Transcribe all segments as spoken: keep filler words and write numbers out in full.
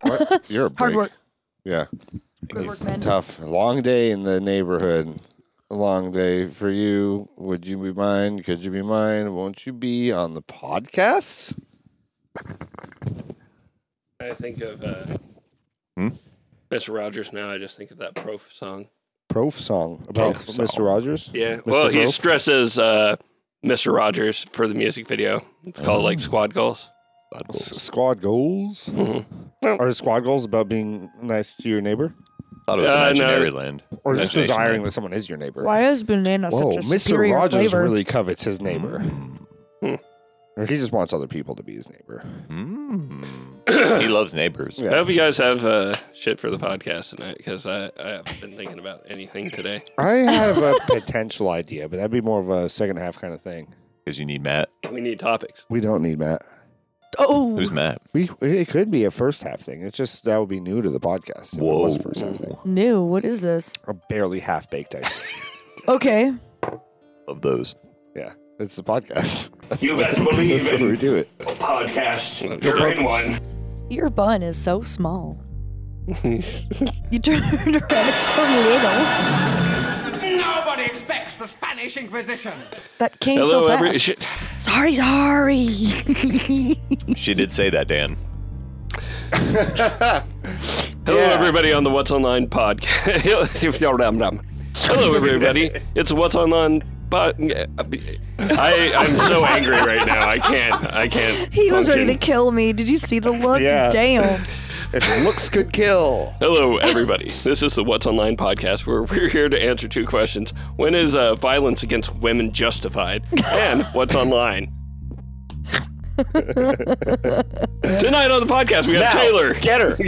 What? You're a break. Hard work. Yeah. Good work, man. Tough. Long day in the neighborhood. A long day for you. Would you be mine? Could you be mine? Won't you be on the podcast? I think of uh, Hmm? Mister Rogers now. I just think of that Prof song. Prof song about Prof Mister Rogers? Yeah. Mister Well, he Prof? stresses uh, Mister Rogers for the music video. It's called like Squad Goals. S- squad goals? Mm-hmm. Are squad goals about being nice to your neighbor? thought it was Uh, no. imaginary land. Or just Imagination desiring land. that someone is your neighbor? Why is banana Whoa, such a Mister superior Rogers flavor? really covets his neighbor. Hmm. Or he just wants other people to be his neighbor. Mm. He loves neighbors. Yeah. I hope you guys have uh, shit for the podcast tonight because I, I haven't been thinking about anything today. I have a potential idea, but that'd be more of a second half kind of thing. Because you need Matt. We need topics. We don't need Matt. Oh, Who's Matt? We it could be a first half thing. It's just that would be new to the podcast. If it was a first half thing. new. What is this? A barely half baked idea. Okay. Of those. Yeah, it's the podcast. That's You what- best believe That's when it. we do it. Podcast. You're in one. Your bun is so small. You turned around, it's so little. Nobody expects the Spanish Inquisition. That came Hello, so every. fast. Shit. Sorry, sorry. She did say that, Dan. Hello, Yeah. everybody on the What's Online podcast. Hello, everybody. It's What's Online pod. I I'm so angry right now. I can't. I can't. He was ready to function. kill me. Did you see the look? Yeah. Damn. If looks could kill. Hello, everybody. This is the What's Online podcast where we're here to answer two questions. When is uh, violence against women justified? And what's online? Tonight on the podcast, we have Now, Taylor. get her.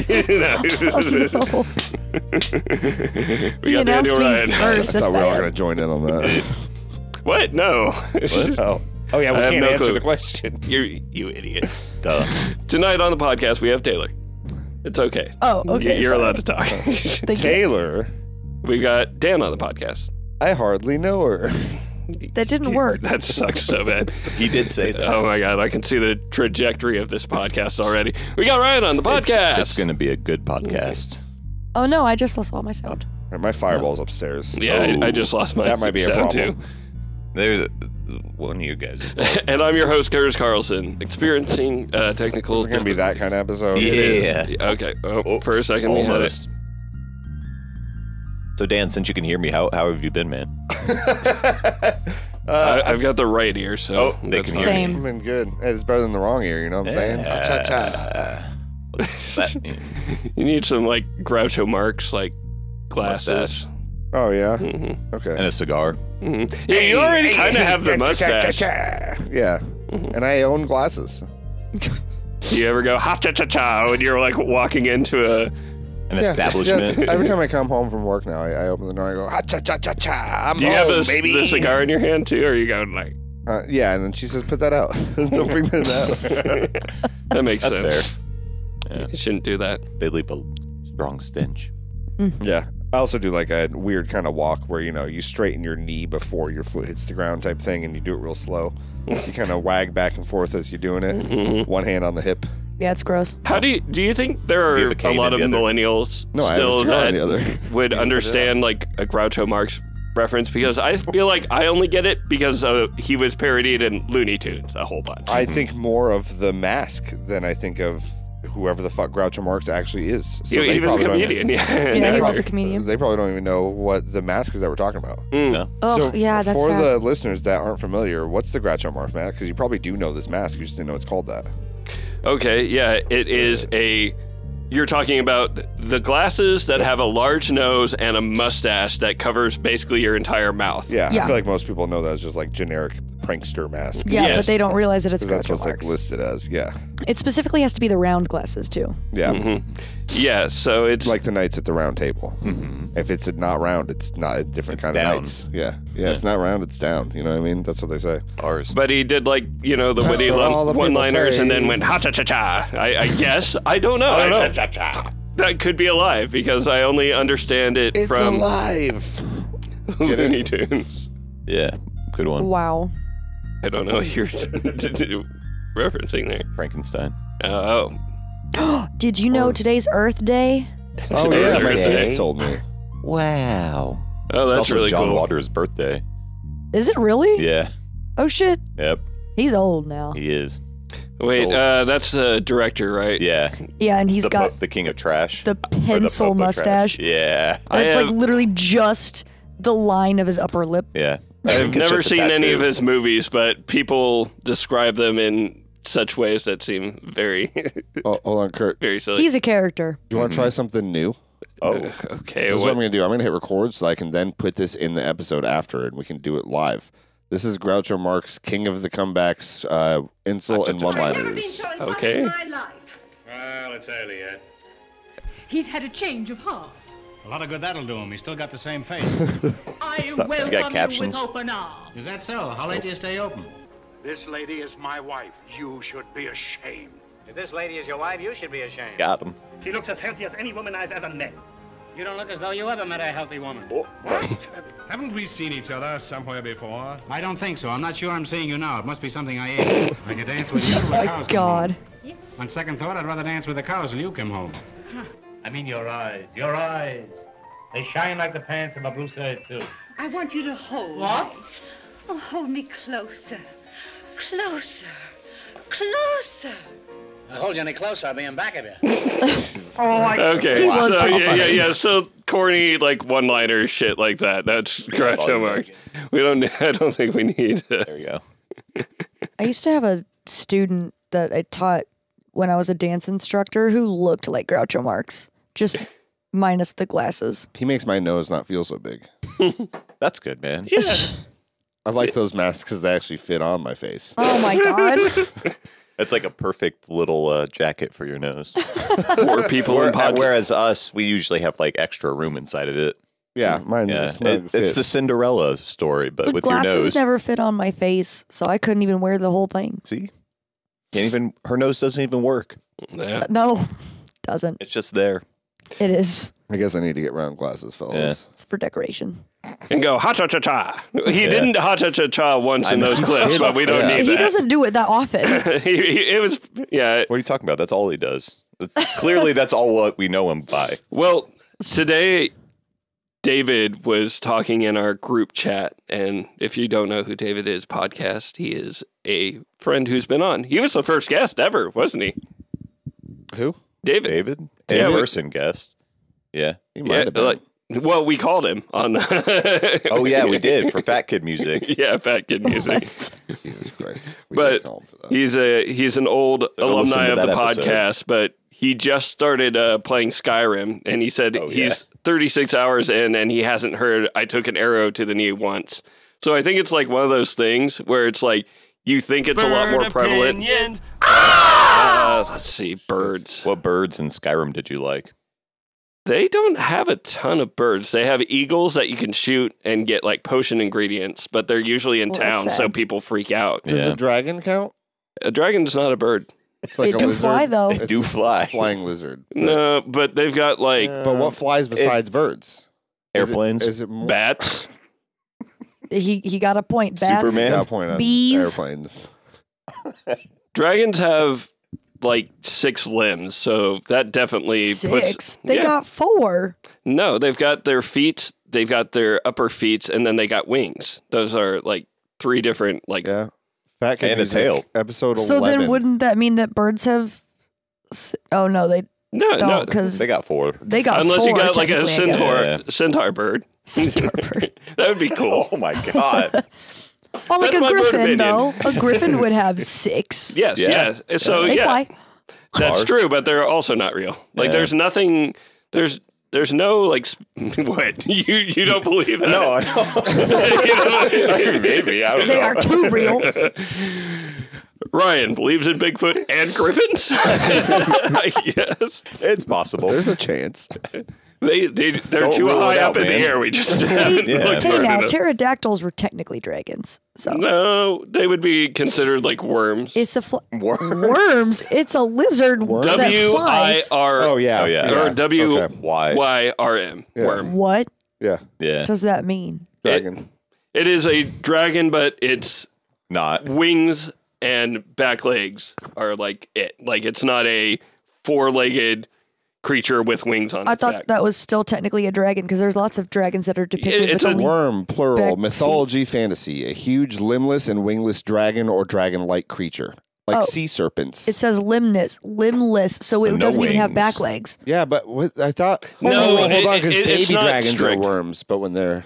we He got announced Daniel me Ryan. I first. That's thought we were all bad. going to join in on that. What? No. Oh. oh, yeah, we I have can't no answer clue. the question. you you idiot. Duh. Tonight on the podcast, we have Taylor. It's okay. Oh, okay. You're sorry. allowed to talk. Thank you. Taylor, We got Dan on the podcast. I hardly know her. That didn't work. That sucks so bad. He did say that. Oh my god, I can see the trajectory of this podcast already. We got Ryan on the podcast. It's going to be a good podcast. Oh no, I just lost all my sound. My fireball's upstairs. yeah, I, I just lost my That might be a sound problem. There's a, one of you guys. too. And I'm your host, Curtis Carlson, experiencing uh, technical. Is it going to be that kind of episode? Yeah. Okay. Oh, Oh, for a second, we had it. Almost. So, Dan, since you can hear me, how, how have you been, man? I, I've got the right ear, so Oh, they that's can fine. hear Same. I've been good. It's better than the wrong ear, you know what I'm saying? Yeah. Cha cha. What's that? You need some like Groucho Marx like glasses. Mustache. Oh, yeah? Mm-hmm. Okay. And a cigar. Mm-hmm. Yeah, you already kind of have the mustache. Yeah. And I own glasses. Do you ever go ha cha cha cha when you're like walking into a? An Yeah, establishment. yeah, every time I come home from work now, I, I open the door and I go, ha cha cha cha cha. I'm Do you home, have a, baby. the cigar in your hand too, or are you going like? Uh, yeah, and then she says, put that out. Don't bring that out. That makes That's sense. fair. Yeah. You shouldn't do that. They leave a strong stench. Yeah. I also do like a weird kind of walk where, you know, you straighten your knee before your foot hits the ground type thing and you do it real slow. You kind of wag back and forth as you're doing it. Mm-hmm. One hand on the hip. Yeah, it's gross. How do you do you think there Do you are have a a cane lot of in the other? millennials No, I have a still cigar in that the other. would understand like a Groucho Marx reference? Because I feel like I only get it because uh, he was parodied in Looney Tunes a whole bunch. I think more of the mask than I think of whoever the fuck Groucho Marx actually is. So he, they he was a probably don't comedian. even- Yeah. Yeah, they he was probably- a comedian. They probably don't even know what the mask is that we're talking about. Mm. No? Oh, so yeah, f- that's for sad. the listeners that aren't familiar, what's the Groucho Marx mask? Because you probably do know this mask, you just didn't know it's called that. Okay, yeah, it is a. You're talking about the glasses that have a large nose and a mustache that covers basically your entire mouth. Yeah, Yeah. I feel like most people know that as just like generic prankster mask. Yeah, Yes. but they don't realize that it's Because that's Groucho what's like Marx. listed as. Yeah, It specifically has to be the round glasses too. yeah. Mm-hmm. Yeah, so it's Like the knights at the round table. If it's not round, it's not a different It's kind down. of knights. Yeah, yeah. It's not round, it's down. You know what I mean? That's what they say. Ours. But he did like, you know, the That's witty what all the people one-liners say. and then went ha cha cha cha. I, I guess I don't know. I don't know. That could be a lie because I only understand it It's from alive. Get it? Looney Tunes. Yeah, good one. Wow. I don't know what you're referencing there. Frankenstein. Oh, Did you know today's Earth Day? Oh Today's yeah, my Earth kids Day. told me. Wow. Oh, It's that's also really John cool. Waters' birthday. Is it really? Yeah. Oh shit. Yep. He's old now. He is. Wait, Old. uh, that's the director, right? Yeah. Yeah, and he's the, got po- the king of trash. the Or the pencil popo mustache. trash. Yeah. I It's like have- literally just the line of his upper lip. Yeah. I I've think it's never just a seen any tattoo. of his movies, but people describe them in such ways that seem very, Oh, hold on, Kurt. very silly. He's a character. Do you want to try something new? Oh. okay, This is what, what I'm going to do. I'm going to hit record so I can then put this in the episode after, and we can do it live. This is Groucho Marx, King of the Comebacks, uh, insult and one-liners. Okay. Well, it's early yet. He's had a change of heart. A lot of good that'll do him. He's still got the same face. I not- welcome you got you captions? with open arms. Is that so? How late do you stay open? This lady is my wife. You should be ashamed. If this lady is your wife, you should be ashamed. Got him. She looks as healthy as any woman I've ever met. You don't look as though you ever met a healthy woman. What? Haven't we seen each other somewhere before? I don't think so. I'm not sure I'm seeing you now. It must be something I ate. I could dance with you till the My cows come God. home. On second thought, I'd rather dance with the cows till you come home. I mean your eyes, your eyes. They shine like the pants of a blue suede suit. I want you to hold What? me. Oh, hold me closer. Closer. Closer. I'll hold you any closer, I'll be in back of you. Okay, He was so pretty yeah, yeah, yeah. So corny, like one-liner shit like that. That's Groucho Marx. We don't. I don't think we need. Uh, There you go. I used to have a student that I taught when I was a dance instructor who looked like Groucho Marx, just minus the glasses. He makes my nose not feel so big. That's good, man. I like those masks because they actually fit on my face. Oh my God. That's like a perfect little uh, jacket for your nose. poor people Where- in podcast. whereas us, we usually have like extra room inside of it. Yeah, mine's Yeah. a snug It- fit. it's the Cinderella story, but The with your glasses nose. never fit on my face, so I couldn't even wear the whole thing. See? Can't even, her nose doesn't even work. Yeah. No, doesn't. It's just there. It is. I guess I need to get round glasses, fellas. Yeah. It's for decoration. And go ha cha cha cha. He Yeah. didn't ha cha cha cha once in I know. those clips, but we don't Yeah. need He that. doesn't do it that often. he, he- it was yeah. What are you talking about? That's all he does. That's, clearly, that's all what we know him by. Well, today David was talking in our group chat, and if you don't know who David is, podcast, he is a friend who's been on. He was the first guest ever, wasn't he? Who? David. David? Yeah, In we- person guest. Yeah. He might Yeah, have been. like, well, we called him on the. Oh, yeah, we did for Fat Kid Music. yeah, Fat Kid Music. Jesus Christ. We But didn't call him for that. He's a he's an old So go listen alumni to of the that episode. podcast, but he just started uh, playing Skyrim, and he said Oh, he's thirty-six hours in, and he hasn't heard "I took an arrow to the knee" once. So I think it's like one of those things where it's like you think it's a lot more prevalent. Uh, let's see, birds. What birds in Skyrim did you like? They don't have a ton of birds. They have eagles that you can shoot and get like potion ingredients, but they're usually in Well, that's town, so sad. people freak out. Does Yeah. a dragon count? A dragon's not a bird. It's like They a do lizard. fly, though. It's They do a fly. flying lizard. No, but they've got like But what flies besides It's- birds? Airplanes? Is it, is it more? bats. He he got a point. Bats. Superman? Yeah, point on Bees. airplanes. Dragons have like six limbs, so that definitely puts. Six. They Yeah. got four. No, they've got their feet, they've got their upper feet, and then they got wings. Those are like three different like. Yeah. Fat Kid And a Music, tail. Episode So eleven. then, wouldn't that mean that birds have? s- Oh no, they No, no. don't because They got four. they got Unless four, you got like a technically, I guess. centaur, Yeah. centaur bird. Centaur bird. That would be cool. Oh my god. Oh, like That's a my bird griffin opinion. though. A griffin would have six. Yes, Yeah. yes. So They yeah, fly. that's Cars. true, but they're also not real. Like Yeah. there's nothing. There's there's no like. sp- What you you don't believe that? No, I know. Maybe. I don't They know. are too real. Ryan believes in Bigfoot and griffins. Yes, It's possible. There's a chance. they they they're Don't too rule high it up out, in the man. air. We just haven't Yeah. looked Hey hard now, enough. pterodactyls were technically dragons. So No, they would be considered like worms. it's a fl- Worm. worms. It's a lizard that W I flies. R Oh yeah. Oh, yeah. or W Okay. Why? Y R M Yeah. worm. What Yeah. Yeah. does that mean? Dragon. It is a dragon, but its Not. wings and back legs are like it. Like it's not a four-legged creature with wings on I its thought back. that was still technically a dragon because there's lots of dragons that are depicted it's with a only Worm, plural, back mythology, fantasy. A huge limbless and wingless dragon or dragon-like creature. Like Oh. sea serpents. It says limbless, limbless, so it No doesn't even have wings. back legs. yeah, but what, I thought... No, hold it- on, because it- baby it's not dragons strict. are worms, but when they're...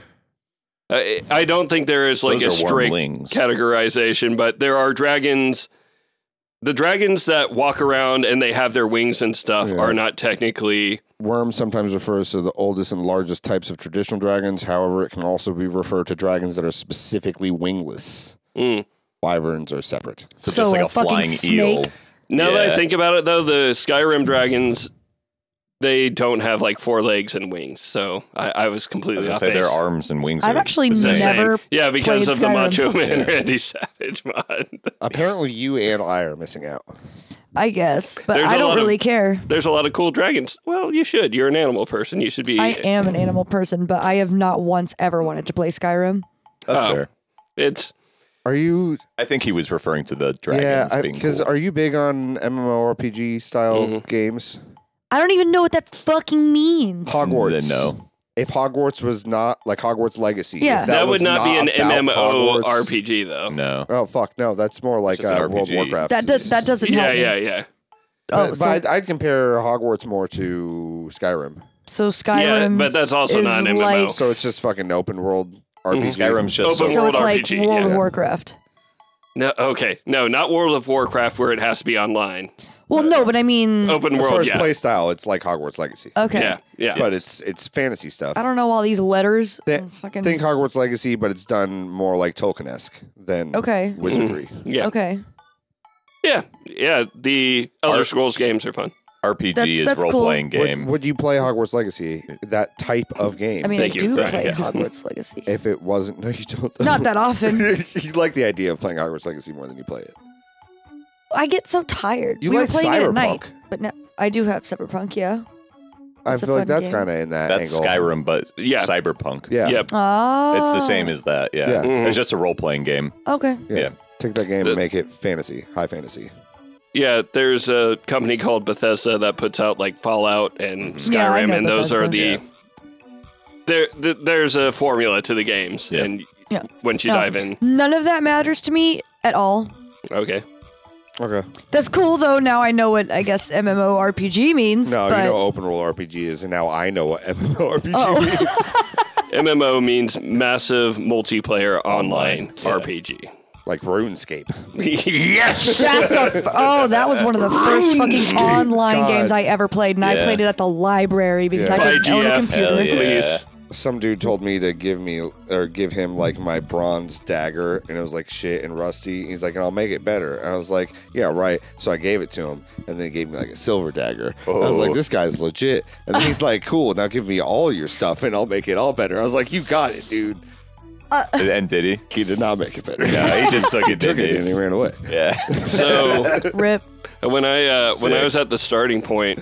I, I don't think there is like Those a are strict wormlings. categorization, but there are dragons. The dragons that walk around and they have their wings and stuff Yeah. are not technically. Worm sometimes refers to the oldest and largest types of traditional dragons. However, it can also be referred to dragons that are specifically wingless. Mm. Wyverns are separate. So, So just like a a fucking flying eel. snake? Now that I Yeah. think about it, though, the Skyrim dragons, they don't have like four legs and wings. So I, I was I completely was gonna off say their base. arms and wings. I've are actually the same. never Yeah, because played of the Skyrim. Macho Man Yeah. Randy Savage mod. Apparently, you and I are missing out. I guess, but There's I a don't lot of- really care. There's a lot of cool dragons. Well, you should. You're an animal person. You should be. I am an animal person, but I have not once ever wanted to play Skyrim. That's Oh. fair. It's Are you? I think he was referring to the dragons yeah, being because cool. are you big on MMORPG style Mhm. games? I don't even know what that fucking means. Hogwarts. Then no. If Hogwarts was not like Hogwarts Legacy, Yeah. if that, that, would was not, be an about Hogwarts- MMORPG though. No. Oh fuck, no, that's more like It's just an uh, World of R P G. Warcraft. That does that doesn't Yeah, help me. yeah, yeah. Oh, But, so, but I'd, I'd compare Hogwarts more to Skyrim. so Skyrim. Yeah, but that's also is not an M M O. like, So it's just fucking open world R P G. Skyrim's just Open so world it's like R P G, World of yeah. Warcraft. No, okay, no, not World of Warcraft where it has to be online. Well, no, but I mean, Open As far world, as yeah, play style, it's like Hogwarts Legacy. okay. yeah, yeah. But it's it's fantasy stuff. I don't know all these letters. Th- Oh, fucking, Think Hogwarts Legacy, but it's done more like Tolkien-esque than Okay. wizardry. yeah, Okay. yeah, yeah. The Elder Art- Scrolls games are fun. R P G That's- is that's role cool. playing game. Would, would you play Hogwarts Legacy? That type of game. I mean, Thank I you. do Right, play yeah. Hogwarts Legacy. if it wasn't, no, you don't. Not that often. you like the idea of playing Hogwarts Legacy more than you play it. I get so tired. You we like were playing it at night, Cyberpunk. but no, I do have Cyberpunk. Yeah. I That's a feel like fun that's game. kind of in that That's angle. Skyrim, but Yeah. cyberpunk. Yeah. Yep. Ah. It's the same as that. Yeah. Yeah. Mhm. It's just a role playing game. Okay. Yeah. Yeah. Take that game The- and make it fantasy, high fantasy. Yeah, there's a company called Bethesda that puts out like Fallout and Skyrim, Yeah, I know and those are Bethesda. the. There, th- there's a formula to the games, Yeah. and Yeah. once you No. dive in, None of that matters to me at all. okay. Okay. That's cool though. Now I know what I guess MMORPG means. No, but you know open world R P G is, and now I know what MMORPG Oh. means. M M O means massive multiplayer online, Online, yeah. R P G. Like RuneScape. Yes. that's the oh, that was one of the first fucking online God. games I ever played, and I Yeah. played it at the library because Yeah. I By didn't own a G F, computer. hell yeah. Please. Some dude told me to give me or give him like my bronze dagger, and it was like shit and rusty. He's like, and I'll make it better. And I was like, yeah, right. So I gave it to him, and then he gave me like a silver dagger. I was like, Oh. this guy's legit. And then he's like, cool. Now give me all your stuff, and I'll make it all better. I was like, you got it, dude. And, and did he? He did not make it better. No, he just took it, took didn't it, he? and he ran away. Yeah. So Rip. when I uh, when I Sick. was at the starting point,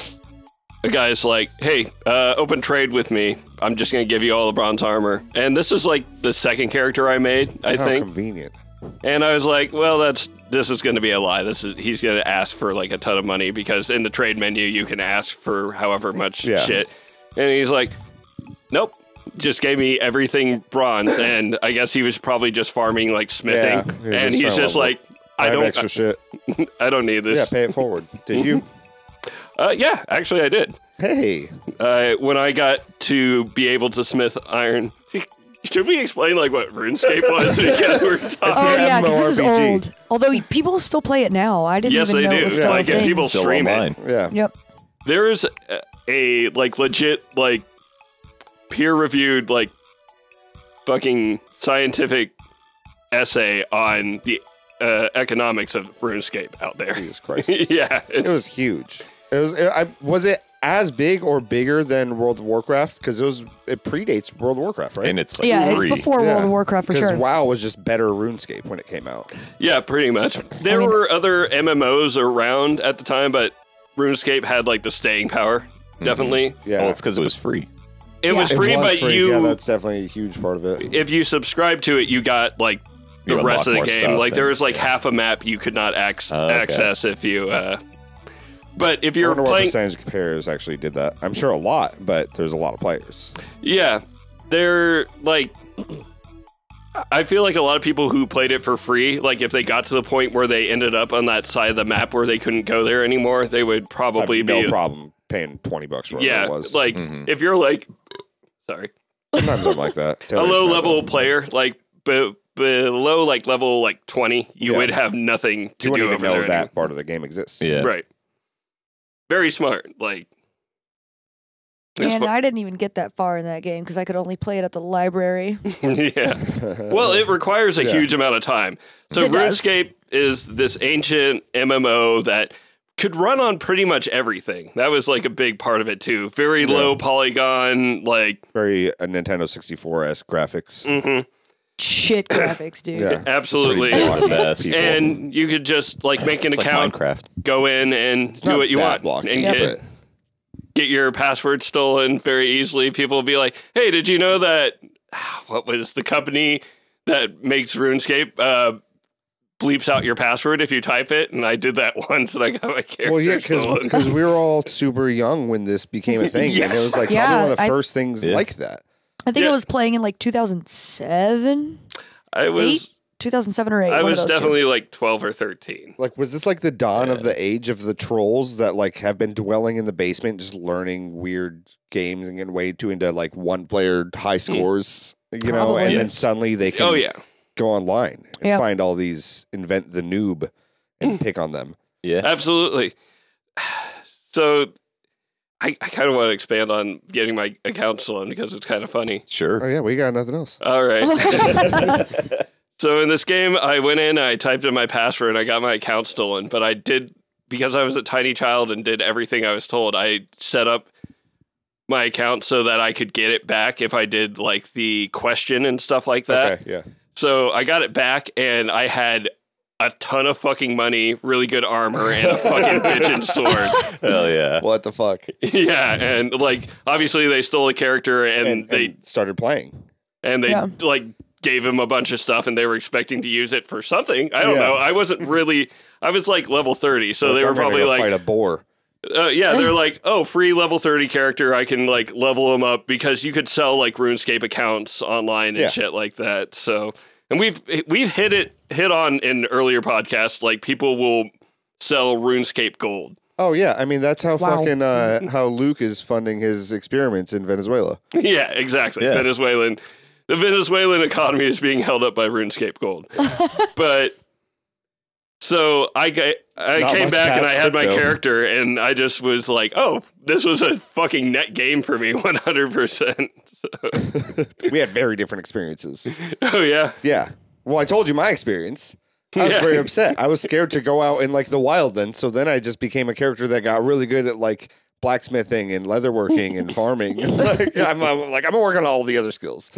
the guy's like, "Hey, uh, open trade with me. I'm just gonna give you all the bronze armor." And this is like the second character I made, I How think. convenient. And I was like, "Well, that's this is gonna be a lie. This is he's gonna ask for like a ton of money because in the trade menu you can ask for however much Yeah. shit." And he's like, "Nope." Just gave me everything bronze, and I guess he was probably just farming like smithing, Yeah, he was and just he's trying to just level like, I, "I have don't, extra shit. I don't need this." Yeah, pay it forward. Did you? Uh, yeah, actually, I did. Hey. Uh, when I got to be able to smith iron, should we explain like what RuneScape was? Because we're talking. Oh an yeah, because this is MMORPG. old. Although people still play it now. I didn't Yes, even they know do. it was Yeah, still like, a if thing. people Still stream it. online. Yeah. Yep. There's a, a like legit like peer-reviewed like fucking scientific essay on the uh, economics of RuneScape out there. Jesus Christ. Yeah, It it's, was huge. It was. It, I, was it as big or bigger than World of Warcraft? Because it was. It predates World of Warcraft, right? And it's like Yeah, free. it's before World of Warcraft for Because sure. WoW was just better RuneScape when it came out. yeah, pretty much. There mean- were other M M Os around at the time, but RuneScape had like the staying power. Definitely, Yeah, Well, it's because it was free. it was It free, was but free. you Yeah, that's definitely a huge part of it. if you subscribe to it, you got like the You rest unlock of the more game. stuff Like there and- was like half a map you could not ac- Oh, okay. access if you uh, But if I you're wonder what playing, percentage of players actually did that. I'm sure a lot, but there's a lot of players. yeah, they're like, I feel like a lot of people who played it for free, like if they got to the point where they ended up on that side of the map where they couldn't go there anymore, they would probably I've no be problem paying twenty bucks for yeah, it was. like if you're like, sorry, Sometimes I'm like that. a Taylor's low not level that. player, like be, below like level like twenty, you Yeah. would have nothing to You wouldn't do even over know there that anymore. part of the game exists. Yeah. Right. Very smart. Like, it's And fu- I didn't even get that far in that game because I could only play it at the library. yeah. Well, it requires a Yeah. huge amount of time. So It does. RuneScape is this ancient M M O that could run on pretty much everything. That was like a big part of it too. Very Yeah. low polygon, like Very uh, Nintendo sixty-four-esque graphics. mhm, Shit graphics, dude. Yeah. absolutely. Pretty block mess. People. And you could just like make an It's like account, Minecraft. go in and It's do not what you that want, blocky, and Yep. get get your password stolen very easily. People will be like, "Hey, did you know that? What was the company that makes RuneScape uh, bleeps out your password if you type it?" And I did that once, and I got my character Well, yeah, stolen. because we were all super young when this became a thing, and it Yes. was like Yeah, probably one of the I- first things Yeah. like that. I think Yeah. it was playing in like two thousand seven, I was eight, two thousand seven or eight. I one was of those two. definitely like twelve or thirteen. Like, was this like the dawn of the age of the trolls that like have been dwelling in the basement, just learning weird games and getting way too into like one-player high scores, you know, Probably. and then suddenly they can Oh yeah, go online and Yep. find all these invent the noob and pick on them. Yeah. absolutely. So. I, I kind of want to expand on getting my account stolen because it's kind of funny. Oh Sure. yeah, we got nothing else. All right. So in this game, I went in, I typed in my password, and I got my account stolen. But I did, because I was a tiny child and did everything I was told, I set up my account so that I could get it back if I did like the question and stuff like that. Okay, yeah. So I got it back, and I had a ton of fucking money, really good armor, and a fucking bitchin' sword. Hell yeah. What the fuck? Yeah, and like obviously they stole a character, and, And, they and started playing. and they Yeah. like gave him a bunch of stuff, and they were expecting to use it for something. I don't Yeah. know. I wasn't really. I was like level thirty, so they I'm were gonna probably go like, fight a boar. uh, yeah, they're like, oh, free level thirty character. I can like level him up because you could sell like RuneScape accounts online and Yeah. shit like that. So, and we've we've hit it hit on in earlier podcasts. Like people will sell RuneScape gold. Oh yeah, I mean that's how Wow. fucking uh, how Luke is funding his experiments in Venezuela. Yeah, exactly. Yeah. Venezuelan. The Venezuelan economy is being held up by RuneScape gold. But so I ga- I not came much back and I past had my crypto. character, and I just was like, oh, this was a fucking net game for me, one hundred percent. We had very different experiences. Oh yeah. Yeah. Well, I told you my experience. I was Yeah. very upset. I was scared to go out in like the wild then. So then I just became a character that got really good at like blacksmithing and leatherworking and farming. like, I'm, I'm like I'm working on all the other skills.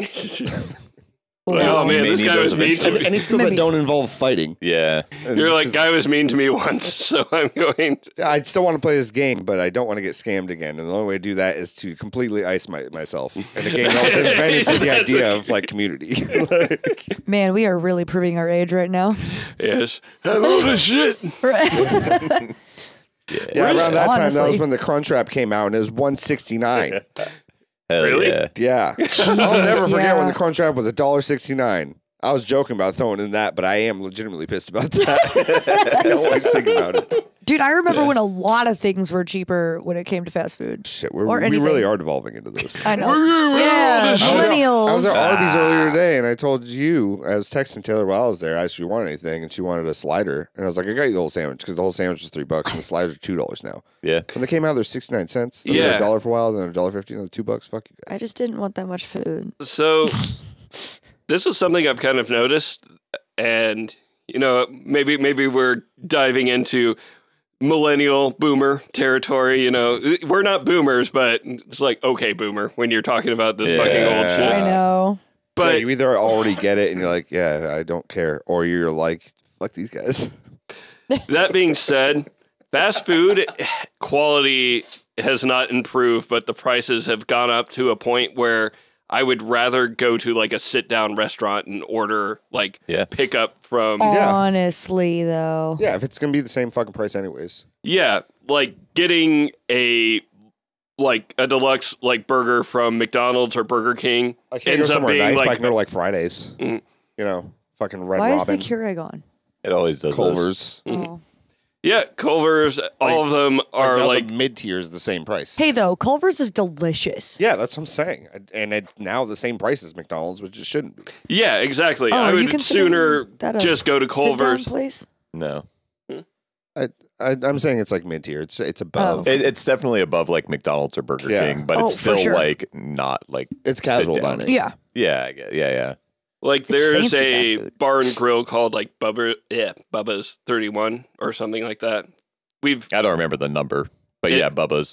Oh man, Maybe this guy those was mean to Any, me. any skills Maybe. that don't involve fighting. Yeah. And You're like, just- guy was mean to me once, so I'm going. To- I still want to play this game, but I don't want to get scammed again. And the only way to do that is to completely ice my, myself. And the game that was invented for the That's idea okay. of like community. Like, Man, we are really proving our age right now. yes, I'm old as shit. Right. yeah, around that time, that was Honestly. when the Crunchwrap came out, and it was one sixty-nine. Hell Really? yeah. Yeah. I'll never forget yeah. when the Crunchwrap was one dollar sixty-nine. I was joking about throwing in that, but I am legitimately pissed about that. I always think about it. Dude, I remember when a lot of things were cheaper when it came to fast food. Shit, we're, Or we anything. really are devolving into this. I know. We're- Yeah, we're all this shit. millennials. I was at Arby's earlier today, and I told you, I was texting Taylor while I was there, I asked if she wanted anything, and she wanted a slider. And I was like, I got you the whole sandwich, because the whole sandwich was three bucks, and the sliders are two dollars now. Yeah. When they came out, they're sixty-nine cents. They were Yeah. a dollar for a while, then a dollar fifty, another two bucks. Fuck you guys. I just didn't want that much food. So this is something I've kind of noticed, and you know, maybe maybe we're diving into millennial boomer territory. You know, we're not boomers, but it's like okay, boomer when you're talking about this fucking old Yeah. shit. I know. But But you either already get it, and you're like, yeah, I don't care, or you're like, fuck these guys. that being said, fast food quality has not improved, but the prices have gone up to a point where I would rather go to like a sit down restaurant and order like Yeah. pick up from Yeah. Honestly, though. Yeah, if it's gonna be the same fucking price anyways. yeah, like getting a like a deluxe like burger from McDonald's or Burger King I can't ends go up somewhere being nice, but I like can go to like Fridays. Mhm. You know, fucking Red Why Robin, is the Keurig on? It always does. Those. Culver's. Oh. yeah, Culver's, all of them are like mid tier is the same price. Hey, though, Culver's is delicious. Yeah, that's what I'm saying, and it's now the same price as McDonald's, which it shouldn't be. yeah, exactly. Oh, I are you would considering sooner that a just go to sit-down Culver's. place? No, I, I I'm saying it's like mid tier. It's it's above. Oh. it, it's definitely above like McDonald's or Burger Yeah. King, but Oh, it's for still sure. like not like It's casual sit down. dining. Yeah. Yeah, I get, yeah, yeah. Like It's there's fancy fast a food. bar and grill called like Bubba, yeah, Bubba's thirty-one or something like that. We've I don't remember the number, but It- yeah, Bubba's.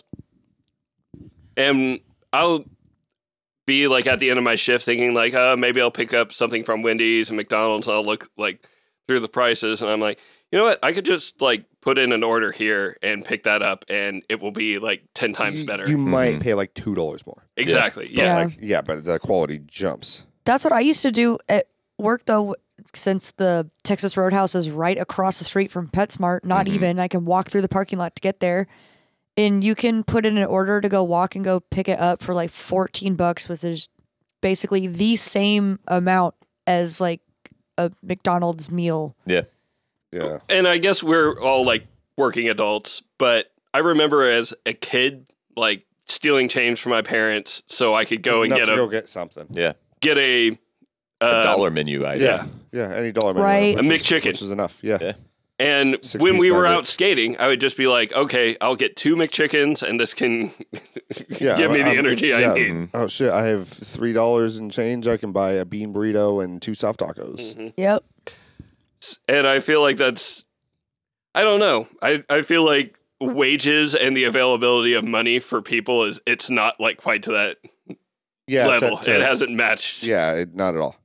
and I'll be like at the end of my shift thinking like, uh, maybe I'll pick up something from Wendy's and McDonald's. And I'll look like through the prices, and I'm like, you know what? I could just like put in an order here and pick that up, and it will be like ten times You- better. You might Mhm. pay like two dollars more. exactly. But Yeah. Yeah. like yeah, but the quality jumps. That's what I used to do at work, though, since the Texas Roadhouse is right across the street from PetSmart. Not Mm-hmm. even. I can walk through the parking lot to get there. And you can put in an order to go walk and go pick it up for like fourteen bucks, which is basically the same amount as like a McDonald's meal. Yeah, Yeah. And I guess we're all like working adults, but I remember as a kid, like stealing change from my parents so I could go Just and enough get to a go get something. yeah. get a, A uh, dollar menu item. Yeah. Yeah. Any dollar menu, Right. which A is- McChicken. which is enough. Yeah. Yeah. And Six when piece we were nugget. out skating, I would just be like, okay, I'll get two McChickens, and this can Yeah, give me the I'm- energy I yeah. need. Oh shit! I have three dollars in change. I can buy a bean burrito and two soft tacos. Mm-hmm. Yep. And I feel like that's, I don't know. I, I feel like wages and the availability of money for people is, it's not like quite to that Yeah, to- level. to- it hasn't matched. Yeah, it, not at all.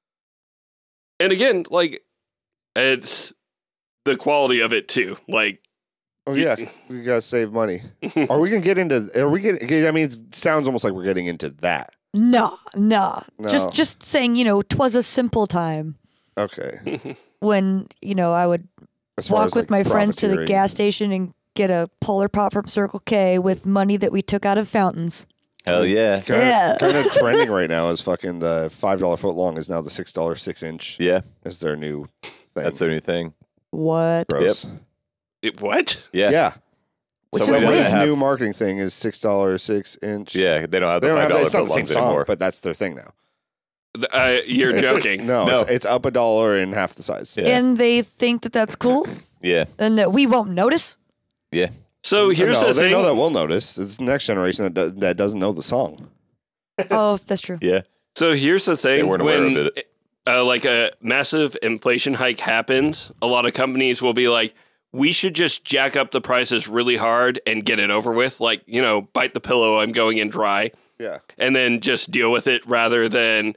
And again, like, it's the quality of it too. Like, Oh yeah, we gotta save money. Are we gonna get into? Are we getting? I mean, it sounds almost like we're getting into that. Nah, nah. No. Just just saying, you know, 'twas a simple time Okay. when, you know, I would As far walk as, with like, my friends to the profiteering. gas station and get a Polar Pop from Circle K with money that we took out of fountains. Hell yeah. Kind Yeah. of, kind of trending right now is fucking the five dollar foot long is now the six dollar six inch. Yeah, Is their new thing. that's their new thing. What? Gross. it, what? Yeah. Yeah. What's So this we Someone's doesn't have, new marketing thing is six dollar six inch. yeah, they don't have They the don't five have. dollar It's not foot the same longs song, anymore. but that's their thing now. Uh, you're It's- joking. No, No. It's, it's up a dollar and half the size. Yeah. And they think that that's cool yeah, and that we won't notice? yeah. So here's no, the they thing. know that we'll notice. It's the next generation that do, that doesn't know the song. Oh, that's true. Yeah. So here's the thing: They weren't aware when of it. Uh, like a massive inflation hike happens, a lot of companies will be like, "We should just jack up the prices really hard and get it over with." Like, you know, bite the pillow. I'm going in dry, Yeah. and then just deal with it rather than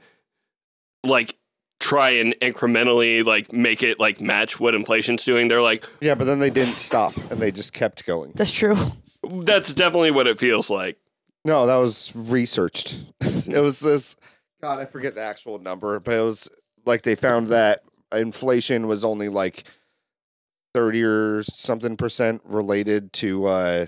like try and incrementally like make it like match what inflation's doing. They're like, Yeah, but then they didn't stop and they just kept going. That's true. "That's definitely what it feels like." No, that was researched. It was this. God, I forget the actual number, but it was like they found that inflation was only like thirty or something percent related to uh,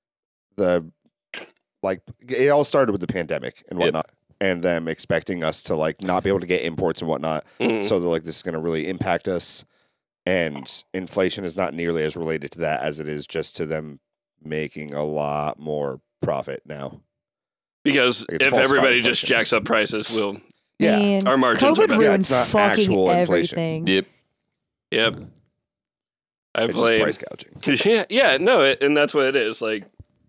the like. It all started with the pandemic and Yep. whatnot, and them expecting us to like not be able to get imports and whatnot. Mhm. So they're like, this is going to really impact us, and inflation is not nearly as related to that as it is just to them making a lot more profit now. Because It's if false everybody inflation. just jacks up prices, we'll. Yeah. Man, Our margins are COVID better. ruined Yeah, it's not fucking actual inflation. everything. Yep. Yep. I It's just blame. price gouging. Yeah, yeah, no, it, and that's what it is. Like,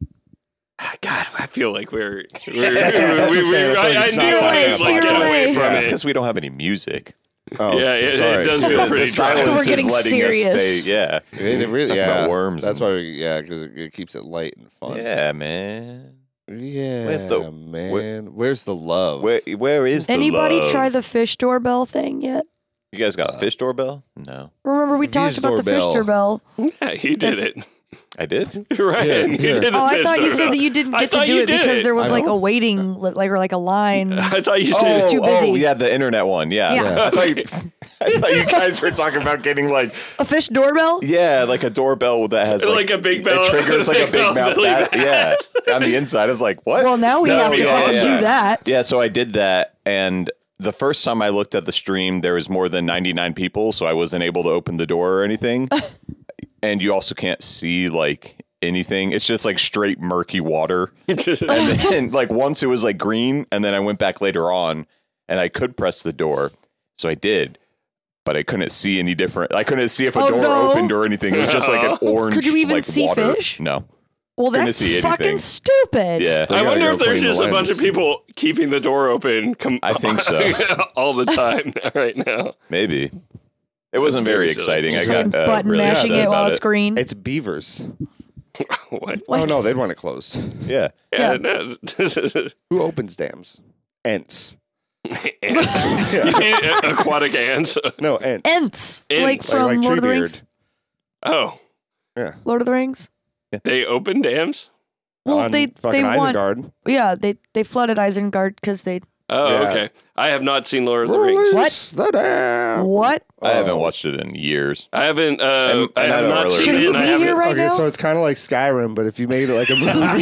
God, I feel like we're, we're That's what- that's what I'm saying. I feel like I, I it's knew not I fucking was steer like get away. away Yeah, from Yeah, it's it. because we don't have any music. Oh, Yeah, it- it sorry. does feel pretty the dry. silence So we're is getting letting serious. us stay. Yeah. It, it really, Talking yeah. about worms That's and- why, we, yeah, because it, it keeps it light and fun. Yeah, man. Yeah, Where's the- man? Where's the love? Where where is the Anybody love? try the fish doorbell thing yet? You guys got a fish doorbell? No. Remember we Fish talked about the fish doorbell. doorbell? Yeah, he did it. I did. Right. Yeah, You yeah. did Oh, I this, thought you no, said no. that you didn't I get to thought do you it did because it. there was I like know. a waiting, li- like or like a line. I thought you Oh, said was too busy. Oh, yeah, the internet one. Yeah. Yeah. I, thought you, I thought you guys were talking about getting like, A fish doorbell. yeah, like a doorbell that has like, Like a big bell. It triggers like a Big big bell mouth. Billy Bat, Bass. yeah. On the inside, I was like, what? Well, now we No, have to yeah, fucking yeah. do that. Yeah, so I did that, and the first time I looked at the stream, there was more than ninety-nine people, so I wasn't able to open the door or anything. And you also can't see like anything. It's just like straight murky water. And then like once it was like green, and then I went back later on, and I could press the door, so I did. But I couldn't see any different. I couldn't see if a Oh, door no. opened or anything. It was just like an orange. Could you even like, see water. fish? No. Well, Couldn't that's see fucking anything. stupid. Yeah. They I gotta wonder go if there's clean the just a bunch of lens. people keeping the door open. Com- I think so. all the time right now. Maybe. It wasn't very very silly. exciting. Just I fucking got uh, button really mashing upset it while about it's green. It's beavers. What? Oh no, they'd want it closed. Yeah. Yeah, Yeah. no. Who opens dams? Ents. Ants. You mean aquatic ants. No, ents. Ents, Ents. like Like, from like Lord of the Rings. Treebeard. Oh, Yeah. Lord of the Rings. they open dams? Well, On they fucking they want. Isengard. Yeah, they they flooded Isengard because they Oh, Yeah. okay. I have not seen Lord of the Rings. Release the dam. what? I haven't Oh. watched it in years. I haven't. Uh, And- I and I have don't not really- seen Should it. he and I be haven't. here right Okay, now? so it's kind of like Skyrim, but if you made it like a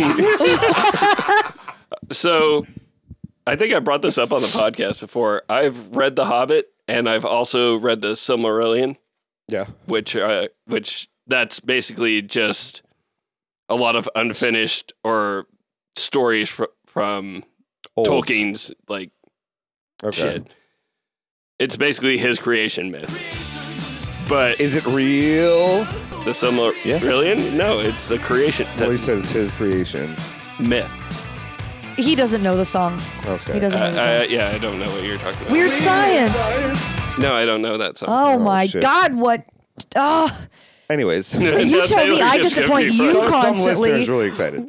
movie. So, I think I brought this up on the podcast before. I've read The Hobbit, and I've also read the Silmarillion, yeah. which, uh, which that's basically just a lot of unfinished or stories fr- from Old. Tolkien's like Okay. shit. It's basically his creation myth. But Is it real? the Silmarillion? No, it's the creation Well, he said it's his creation. myth. He doesn't know the song. Okay. He doesn't know the song. Uh, uh, yeah, I don't know what you're talking about. Weird science. No, I don't know that song. Oh, Oh, my shit. God! What? Oh, Anyways. you No, tell me Taylor I just disappoint gonna be you some, some constantly. listeners really excited.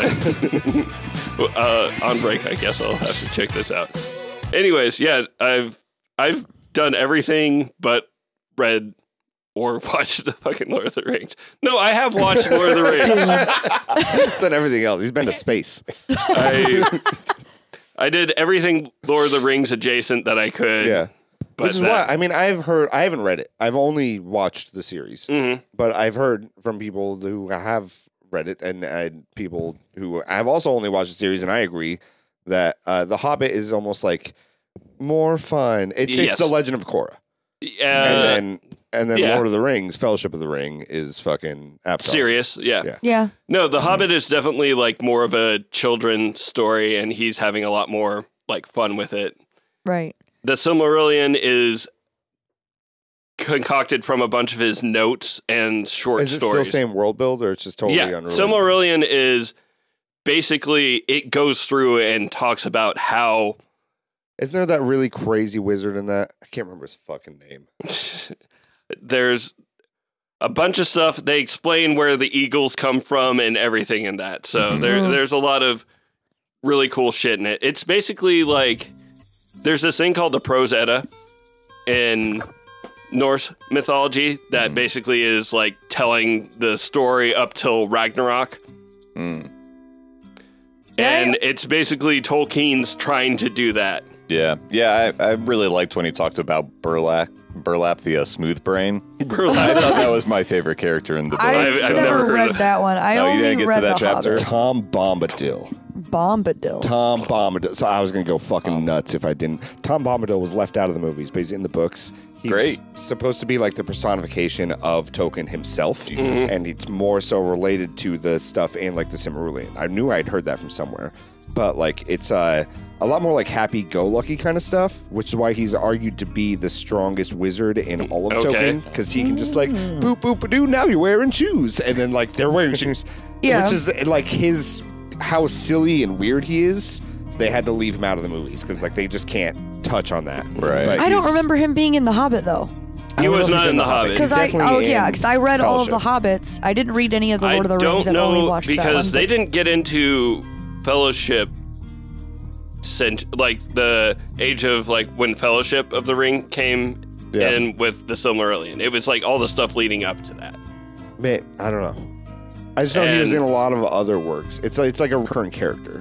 uh, on break, I guess I'll have to check this out. Anyways, yeah, I've I've done everything but read or watched the fucking Lord of the Rings. No, I have watched Lord of the Rings. He's done everything else. He's been to space. I I did everything Lord of the Rings adjacent that I could. Yeah. but Which is that- why, I mean, I've heard, I haven't read it. I've only watched the series. Mhm. But I've heard from people who have read it and, and people who have also only watched the series, and I agree that uh, The Hobbit is almost like more fun. It's Yes. it's the Legend of Korra, Yeah, and then and then yeah. Lord of the Rings, Fellowship of the Ring is fucking Avatar. serious. Yeah. Yeah. Yeah. No, The Hobbit is definitely like more of a children's story, and he's having a lot more like fun with it. Right. The Silmarillion is concocted from a bunch of his notes and short Is it stories. still same world build, or it's just totally yeah, unrelated? Silmarillion is basically it goes through and talks about how Isn't there that really crazy wizard in that? I can't remember his fucking name. there's a bunch of stuff. They explain where the eagles come from and everything in that. So there, Mhm. there's a lot of really cool shit in it. It's basically like there's this thing called the Prose Edda in Norse mythology that basically is like telling the story up till Ragnarok. Mm. And it's basically Tolkien's trying to do that. Yeah. Yeah, I, I really liked when he talked about Burlap, Burlap the uh, smooth brain. I thought that was my favorite character in the book. I've, I've- I've never, never heard read of- that one. I No, you only didn't get to read that the chapter? Hobbit. Tom Bombadil. Bombadil. Tom Bombadil. So I was gonna go fucking nuts if I didn't. Tom Bombadil was left out of the movies, but he's in the books. He's Great. supposed to be like the personification of Tolkien himself, and it's more so related to the stuff in like the Silmarillion. I knew I'd heard that from somewhere, but like it's uh, a lot more like happy-go-lucky kind of stuff, which is why he's argued to be the strongest wizard in all of Okay. Tolkien, because he can just like boop boop a doo. Now you're wearing shoes, and then like they're wearing shoes, Yeah. which is like his how silly and weird he is. They had to leave him out of the movies because like they just can't touch on that. Right. But I don't he's- remember him being in The Hobbit though. I He don't know was if not he's in The Hobbit. Because He's I definitely oh yeah, in because I read all of the Fellowship. Hobbits. I didn't read any of the Lord of the I Rings. don't I've only know watched that because one. they didn't get into Fellowship cent- like the age of like when Fellowship of the Ring came Yeah. in with the Silmarillion. It was like all the stuff leading up to that. May- I don't know. I just know he was And- in a lot of other works. It's like, it's like a recurring character.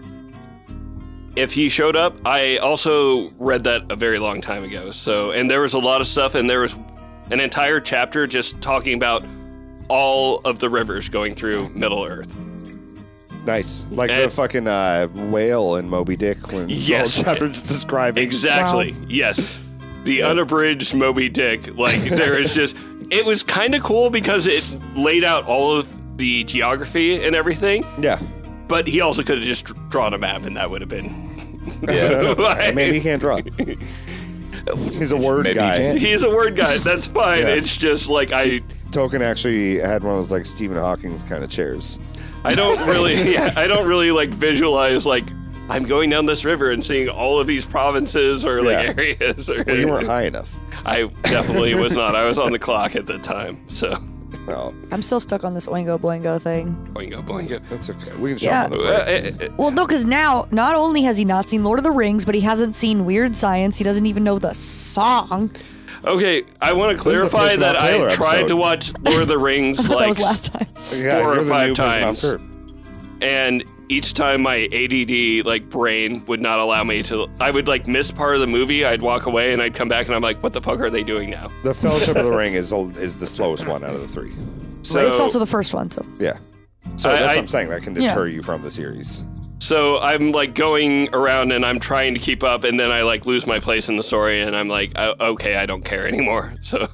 If he showed up, I also read that a very long time ago. So, and there was a lot of stuff, and there was an entire chapter just talking about all of the rivers going through Middle Earth. Nice. Like the And- fucking uh, whale in Moby Dick when Yes. the whole chapter just describing. Exactly. Wow. Yes. The unabridged Moby Dick. Like, there is just... It was kind of cool because it laid out all of the geography and everything, Yeah. but he also could have just drawn a map, and that would have been... Yeah. Like- Maybe he can't draw. He's a word Maybe he guy. can't. He's a word guy. That's fine. Yeah. It's just like I... Token actually had one of those like Stephen Hawking's kind of chairs. I don't really, yeah, I don't really like visualize like I'm going down this river and seeing all of these provinces or like Yeah. areas. Or Well, you weren't high enough. I definitely was not. I was on the clock at the time, so No, I'm still stuck on this Oingo Boingo thing. boingo boingo. that's okay. We can show Yeah. him on the Uh, break. eh, eh, Well, no, because now not only has he not seen Lord of the Rings, but he hasn't seen Weird Science. He doesn't even know the song. Okay, I want to This is the clarify Pissing that Off I Taylor tried episode. to watch Lord of the Rings I thought like that was last time. Yeah, four or you're the five new Pissing Off times. Kurt. and each time my A D D like brain would not allow me to. I would like miss part of the movie. I'd walk away and I'd come back and I'm like, what the fuck are they doing now? The Fellowship of the Ring is is the slowest one out of the three. So it's also the first one, so. Yeah. So I- that's I- what I'm saying. That can Yeah. deter you from the series. So I'm like going around and I'm trying to keep up, and then I like lose my place in the story, and I'm like, oh, okay, I don't care anymore. So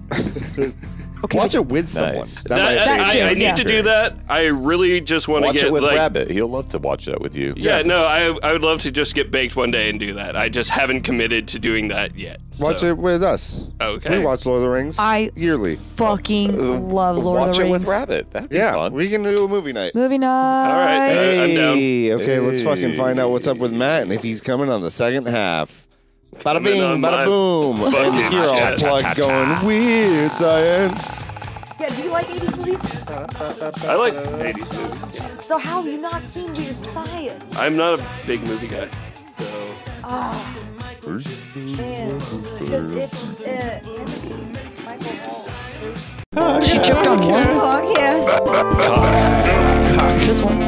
Okay. Watch it with someone. Nice. That that, might That I, I changes, need yeah. to do that. I really just want to Watch get it with like, Rabbit. He'll love to watch that with you. yeah, no, I I would love to just get baked one day and do that. I just haven't committed to doing that yet. Watch so. it with us. Okay. We watch Lord of the Rings I- yearly. Fucking love Lord watch of the it Rings. with Rabbit. That'd be Yeah, fun. we can do a movie night. Movie night. All right. Uh, I'm down. Hey, okay, let's fucking Hey. find out what's up with Matt and if he's coming on the second half. Bada Coming bing, on bada my boom. And fucking here all cha-cha-cha-cha. plug going weird science. Yeah, do you like eighties movies? I like eighties movies. So how have you not seen Weird Science? I'm not a big movie guy, so Oh, man. Because it's, uh, Michael Hall. She choked on one podcast. Just one.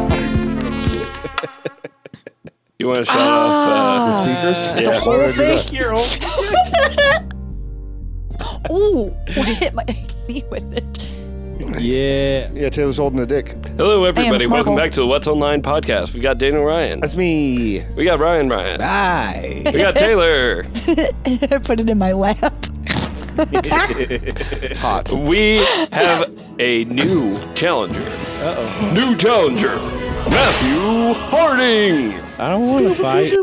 you want to shut off? The speakers? Yeah. The whole Where thing. Ooh, hit my knee with it. Yeah. Yeah, Taylor's holding a dick. Uh, hello, everybody. it's Welcome Marvel. back to the What's Online podcast. We got Daniel Ryan. That's me. We got Ryan Ryan. Bye. We got Taylor. I put it in my lap. Hot. We have a new challenger. Uh-oh. New challenger, Matthew Harding. I don't want to fight.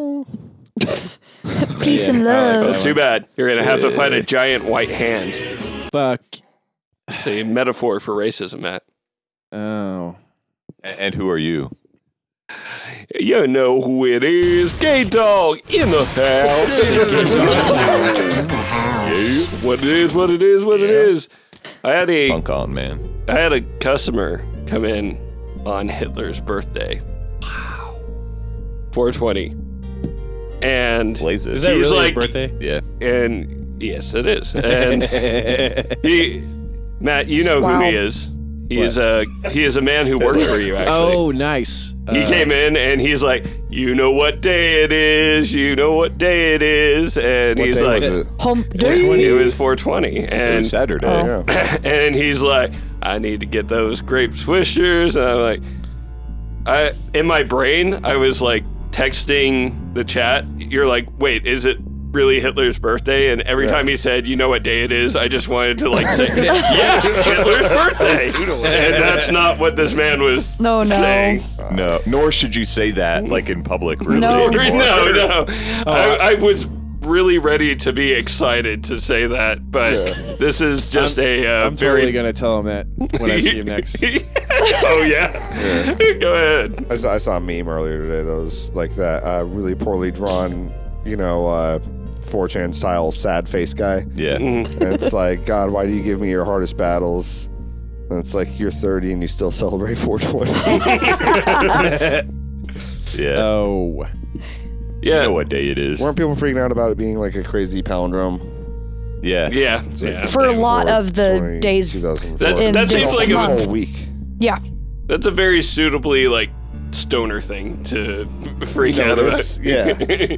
Peace and I like love. That's too bad. You're going to have to fight a giant white hand. Fuck. It's a metaphor for racism, Matt. Oh. A- And who are you? You know who it is. Gay Dog in the house. Yeah, what it is, what it is, what it is. I had a Funk on, man. I had a customer come in on Hitler's birthday. Wow. four twenty. And Blaze it. Is that He's really like- his birthday? Yeah. and yes, it is. And he Matt, you know Wow. who he is. He is a he is a man who works for you actually. Oh, nice. He Uh, came in and he's like, you know what day it is, you know what day it is, and What he's day like, was it? Home it day. was four twenty, It and was Saturday. Oh. Yeah. and he's like, I need to get those grape swishers, and I'm like, I in my brain I was like texting the chat. You're like, wait, is it really Hitler's birthday? And every Yeah. time he said, you know what day it is, I just wanted to like say, yeah, Hitler's birthday, and that's not what this man was No, no. saying. No, nor should you say that like in public. Really, No. anymore. No, no. Oh, I, I was really ready to be excited to say that, but Yeah. this is just a uh, I'm very. totally gonna tell him that when I see him next. Oh yeah. Go ahead. I saw, I saw a meme earlier today that was like that uh, really poorly drawn, you know, uh, four chan style sad face guy. Yeah. Mm. And it's like, God, why do you give me your hardest battles? And it's like, you're thirty and you still celebrate four twenty. Yeah. Oh. Yeah. You know what day it is. Weren't people freaking out about it being like a crazy palindrome? Yeah. Yeah. It's like yeah. For a lot of the twenty days. two thousand That- four. in that this seems like a this month. whole week. Yeah. That's a very suitably like stoner thing to freak out about. Notice, yeah.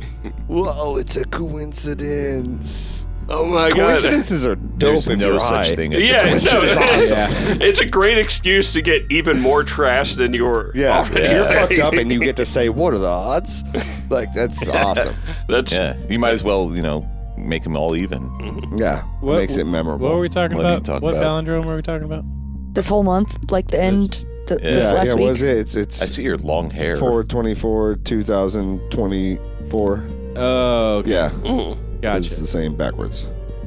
Whoa, it's a coincidence. Oh my god. Coincidences are dope There's if no you're such high. thing as Yeah, a no, Shit is it's, awesome. it's a great excuse to get even more trash than you're Yeah, already. you're having. fucked up and you get to say, what are the odds? Like, that's awesome. That's Yeah, you might as well, you know, make them all even. Yeah, What- makes it memorable. What were we talking What are you about? talking what about? palindrome were we talking about? This whole month, like the end, the, Yeah. this yeah, last yeah, week. what was it? It's, I it's see your long hair. four twenty-four, two thousand twenty-four. Oh, okay. Yeah, mm. Gotcha. it's the same backwards.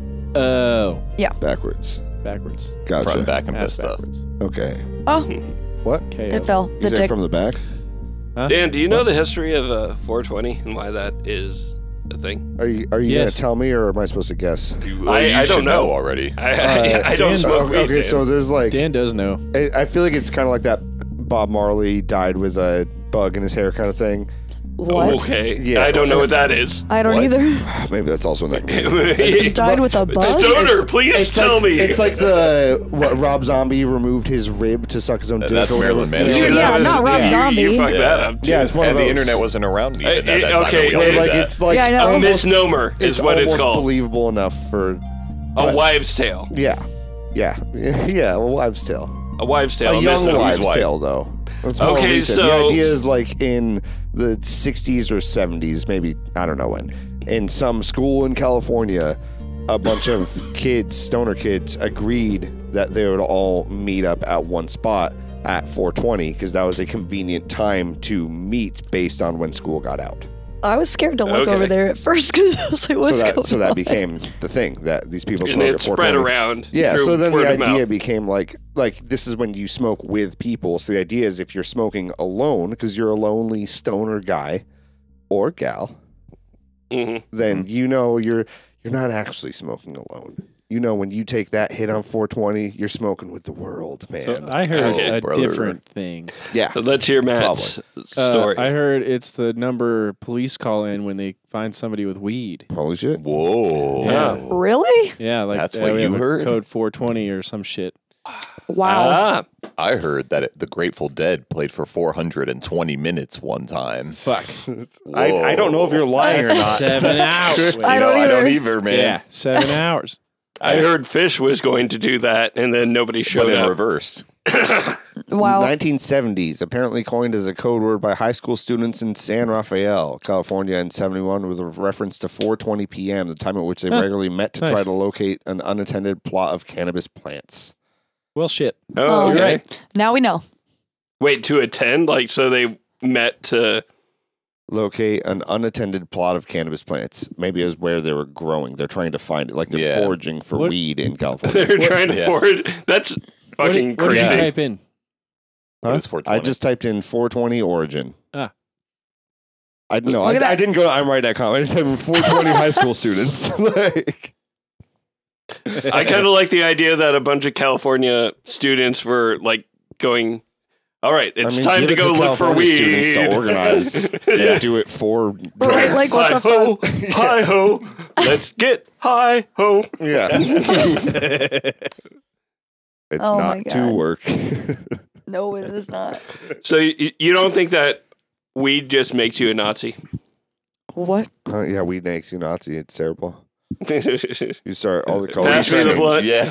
Oh, Backwards. backwards. Gotcha. Front, back, and Ass best stuff. backwards. Okay. Oh, What? K O. it fell. You The say dick. from the back? Huh? Dan, do you know the history of uh, four twenty and why that is a thing? Are you are you Yes. gonna tell me or am I supposed to guess? You, I- you I don't should know. already. I, Uh, I, I don't Dan- smoke okay, weed. okay, Dan. so there's like Dan does know. I, I feel like it's kind of like that Bob Marley died with a bug in his hair kind of thing. What? Okay. Yeah. I don't know what that is. I don't What? either. Maybe that's also in that. It died with a bug. Stoner, please It's tell like, me. It's like the what Rob Zombie removed his rib to suck his own That- dick. that's or whatever. Marilyn Manson. Yeah, that was- not Rob you- Zombie. You fucked Yeah. that up. Yeah, it's one And of the those. internet wasn't around even Uh, at that it- time. okay, We well, all did like that. it's like Yeah, I know. A almost, misnomer is it's what it's almost called. believable enough for A but- wives' tale. yeah, yeah, yeah. Well, wives' tale. A wives' tale. A young misnomer. wives' wife. tale, though. It's more Okay, recent. so- the idea is like in the sixties or seventies, maybe I don't know when. In some school in California, a bunch of kids, stoner kids, agreed that they would all meet up at one spot at four twenty because that was a convenient time to meet based on when school got out. I was scared to look Okay. over there at first because I was like, what's so that going so that on? became the thing that these people And smoke it at four spread twenty. around. Yeah, through so then word the of idea mouth. became like like this is when you smoke with people. So the idea is if you're smoking alone because you're a lonely stoner guy or gal, Mhm. then you know you're you're not actually smoking alone. You know when you take that hit on four twenty, you're smoking with the world, man. So I heard Okay. a Brother. different thing. yeah. So let's hear Matt's Uh, story. I heard it's the number police call in when they find somebody with weed. Holy shit. Whoa. Yeah. Really? Yeah, like That's uh, what we you have a heard? code four twenty or some shit. Wow. Ah, I heard that it, the Grateful Dead played for four hundred twenty minutes one time. Fuck. I, I don't know if you're lying or not. Seven hours. I don't I don't either. either, man. Yeah, seven hours. I heard Fish was going to do that, and then nobody But showed in up. reverse. Wow. nineteen seventies, apparently coined as a code word by high school students in San Rafael, California in seventy-one with a reference to four twenty p.m., the time at which they Huh. regularly met to Nice. try to locate an unattended plot of cannabis plants. Well, shit. Oh, Oh, okay. right. Now we know. Wait, to attend? Like, so they met to. Locate an unattended plot of cannabis plants. Maybe it was where they were growing. They're trying to find it, like they're Yeah. foraging for What- weed in California. They're trying to Yeah. forge. That's What fucking did, what did you crazy. type in? But Huh? it's four I twenty. just typed in four twenty origin. Ah. I no, I, Look at that. I didn't go to I'm right dot com. I just typed in four twenty high school students. like, I kind of like the idea that a bunch of California students were like going, all right, it's I mean, time give to it go look for California weed. students to organize. Yeah. Do it for Right, drugs. like what Hi the ho, fuck? hi ho, let's get hi ho. Yeah. It's Oh my not to God. work. No, it is not. So you, you don't think that weed just makes you a Nazi? What? Uh, yeah, weed makes you Nazi. It's terrible. Pass You start all the me colors. the blunt. Yeah.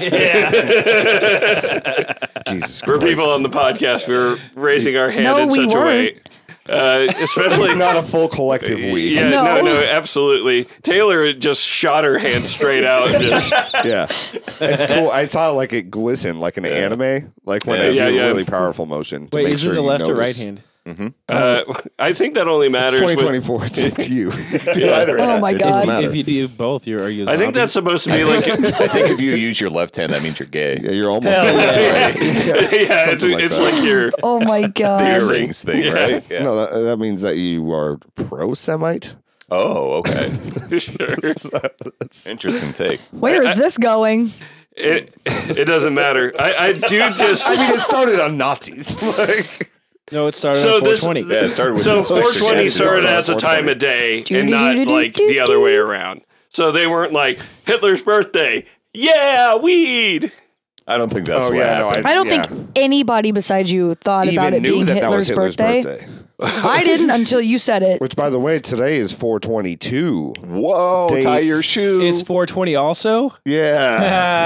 Jesus For Christ. people on the podcast, we were raising our hand No, in we such a way. weren't. Uh, especially not a full collective weed. Yeah, no. No. no, absolutely. Taylor just shot her hand straight out. And just, Yeah. It's cool. I saw like it glisten like an anime, like when Yeah. they Yeah, do yeah. really powerful motion. to Wait, make is sure it the you left or right notice. hand? uh, I think that only It's matters. twenty with, twenty-four. It's up to you. Do either Oh end. my It God. doesn't matter. If you do both, you're are you a I think zombie? that's supposed to be like. I think if you use your left hand, that means you're gay. Yeah, you're almost Hell always yeah. right. yeah, it's, something like it's that. like your. Oh my The God. earrings thing, Yeah. right? Yeah. No, that, that means that you are pro-Semite. Oh, okay. Sure. Interesting take. Where is this going? It, it doesn't matter. I, I do just. I mean, it started on Nazis. like, No, it started So on this, four twenty. Yeah, it started with so the- four twenty Yeah, started it as a started time four of day and not like the other way around. So they weren't like Hitler's birthday. Yeah, weed. I don't think that's Oh, what yeah, no, happened. I don't Yeah. think anybody besides you thought Even about it knew being that that was Hitler's, Hitler's birthday. birthday. I didn't until you said it. Which, by the way, today is four twenty-two. Whoa, Dates. tie your shoe. Is four twenty also? Yeah.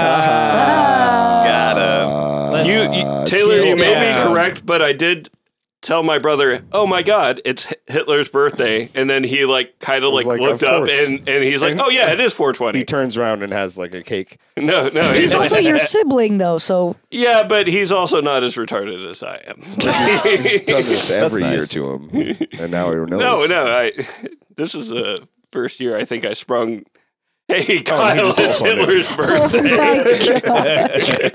Got him. You, you Taylor, sit you made me down. correct, but I did tell my brother, "Oh my God, it's Hi- Hitler's birthday," and then he like kind of was like, like, looked "Of up course." and, and he's like, And "Oh yeah, it is four He twenty." turns around and has like a cake. No, no, He's also your sibling, though, so yeah, but he's also not as retarded as I am. Does this every year nice. to him, and now he knows. no, no, I. This is the first year I think I sprung. Hey, Kyle, just it's also knew. Hitler's birthday.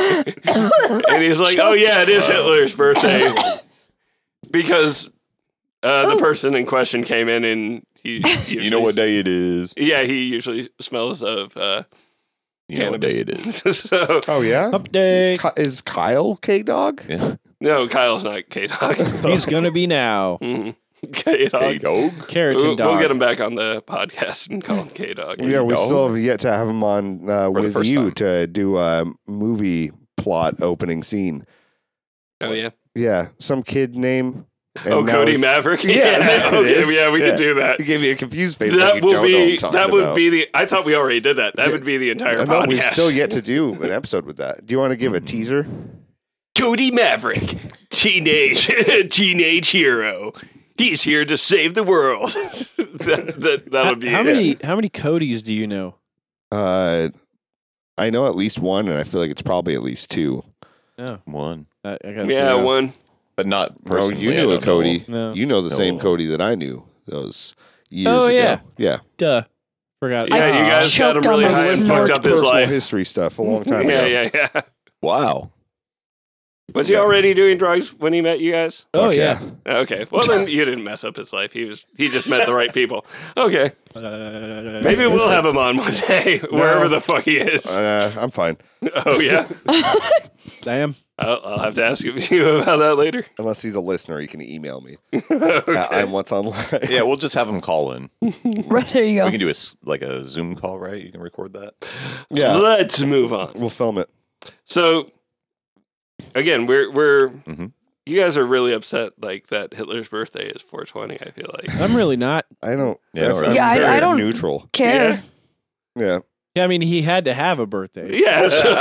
And he's like, "Oh yeah, it is Hitler's birthday," because uh, the person in question came in and he. You know what day it is. Yeah, he usually smells of uh, You know what day it cannabis. is. so Oh yeah. Update. Ki- Is Kyle K Dog? Yeah. no, Kyle's not K Dog. He's gonna be now. K Dog. K-Dog. Keratin We'll, dog. we'll get him back on the podcast and call him K Dog. Yeah, we Dog? still have yet to have him on uh, the with first you time. to do a movie plot opening scene. Oh yeah. Yeah, some kid name. and Oh, now Cody it's- Maverick. Yeah, there it okay, is. yeah, we Yeah. can do that. He gave me a confused face. That like you will don't know what I'm be talking that would about. be the. I thought we already did that. That would be the entire I know podcast. we've still yet to do an episode with that. Do you want to give a teaser? Cody Maverick, teenage teenage hero. He's here to save the world. that that that How, would be how it. many how many Codys do you know? Uh, I know at least one, and I feel like it's probably at least two. Oh, One. I, I got Yeah, one. But not Bro, personally. you I knew a don't Cody. know. No. You know the No. same Cody that I knew those years Oh, ago. yeah. Yeah. Duh. Forgot. Yeah, you Aw. guys got him choked on really my high and snort. fucked up his Personal life. history stuff a long time Yeah, ago. yeah, yeah. Wow. Was he already doing drugs when he met you guys? Oh Fuck yeah. Okay. Well, then you didn't mess up his life. He was he just met the right people. Okay. Maybe we'll have him on one day, wherever the fuck he is. Uh, I'm fine. Oh yeah. Damn. I'll, I'll have to ask you about that later. Unless he's a listener, he can email me. Uh, I'm what's online. Yeah, we'll just have him call in. right there you go. We can do a s- like a Zoom call, right? You can record that. Yeah. Let's move on. We'll film it. So, again, we're we're Mhm. you guys are really upset like that Hitler's birthday is four twenty. I feel like. I'm really not. I don't. Yeah, I'm right. Yeah, I- very I don't- neutral. Care. Yeah. Yeah, I mean, he had to have a birthday. Yeah. So,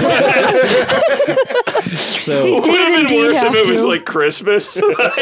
So it would have been indeed worse if have it was to. like Christmas.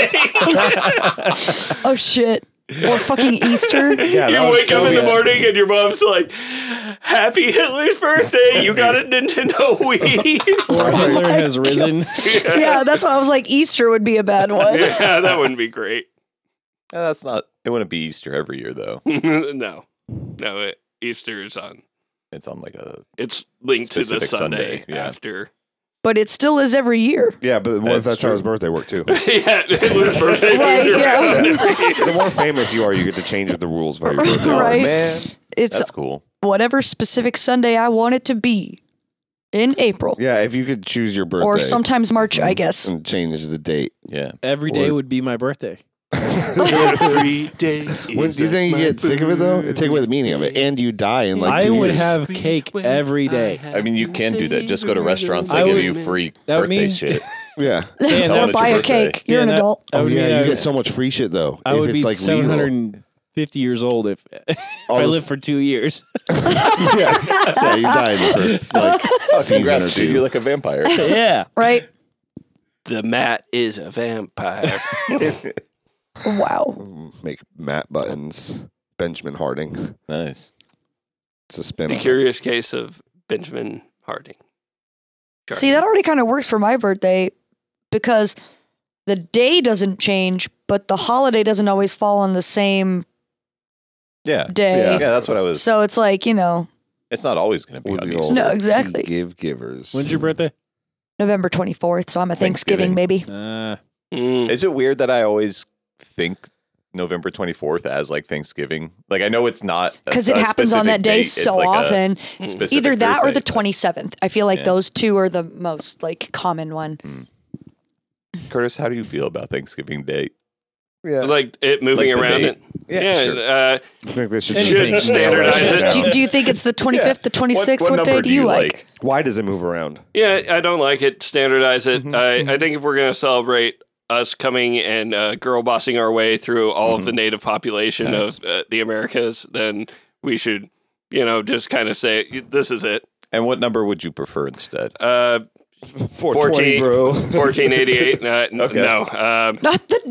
Oh shit. Or fucking Easter. Yeah. You that was wake up in the Cody. morning and your mom's like, "Happy Hitler's birthday! You got a Nintendo Wii." or Hitler has risen. Yeah, that's why I was like, Easter would be a bad one. Yeah, that wouldn't be great. Yeah, that's not. It wouldn't be Easter every year though. No, no. It, Easter is on. It's on like a. It's linked to the Specific Sunday, Sunday, yeah. after. But it still is every year. Yeah, but what if That's that's how true. his birthday worked too? Yeah, Hitler's birthday. Right, moved yeah. around every year. The more famous you are, you get to change the rules for your birthday. Right. Man, It's that's cool. whatever specific Sunday I want it to be in April. Yeah, if you could choose your birthday Or sometimes March, I guess. and change the date. Yeah. Every day Or- would be my birthday. Every day. When, do you think you get sick of it though? It take away the meaning of it, and you die in like I two would years. have cake every day. I mean, you can do that. Just go to restaurants. They I give would- you free that would birthday mean- shit. Yeah. Yeah, Tell them Don't it's buy your a birthday. cake. You're an that- adult. that Oh would yeah, mean I you would- get so much free shit though. I if would it's be like seven legal. hundred fifty years old if, if All I this- lived for two years. yeah. yeah, you die in the first like Oh, season or congrats, dude. two. You're like a vampire. Yeah. Right? The Matt is a vampire. Wow. Make Matt buttons. Benjamin Harding. Nice. It's a spin. The curious case of Benjamin Harding. See, that already kind of works for my birthday because the day doesn't change, but the holiday doesn't always fall on the same Yeah. day. Yeah, that's what I was. So it's like, you know, It's not always going to be With on the Easter. old No, exactly. Give givers. When's your birthday? November twenty-fourth. So I'm a Thanksgiving, Thanksgiving. baby. Uh, Mm. Is it weird that I always think November twenty-fourth as like Thanksgiving? Like I know it's not a- Because it a happens on specific that day date. It's so like a often. specific Either that or Thursday, the but- twenty-seventh. I feel like Yeah. those two are the most like common one. Curtis, how do you feel about Thanksgiving Day? Yeah. Like it moving Like the around date. it. Yeah, Yeah, sure. uh, I think they should, Should just standardize nail that it. shit Do, down. do you think it's the twenty-fifth, the twenty-sixth? What, day do you like? Why does it move around? yeah, I don't like it. Standardize it. I, I think if we're going to celebrate us coming and uh, girl bossing our way through all of the native population Nice. of uh, the Americas, then we should, you know, just kind of say, this is it. And what number would you prefer instead? Uh, four twenty, bro. fourteen eighty-eight. Uh, n- Okay. No. Um, Not the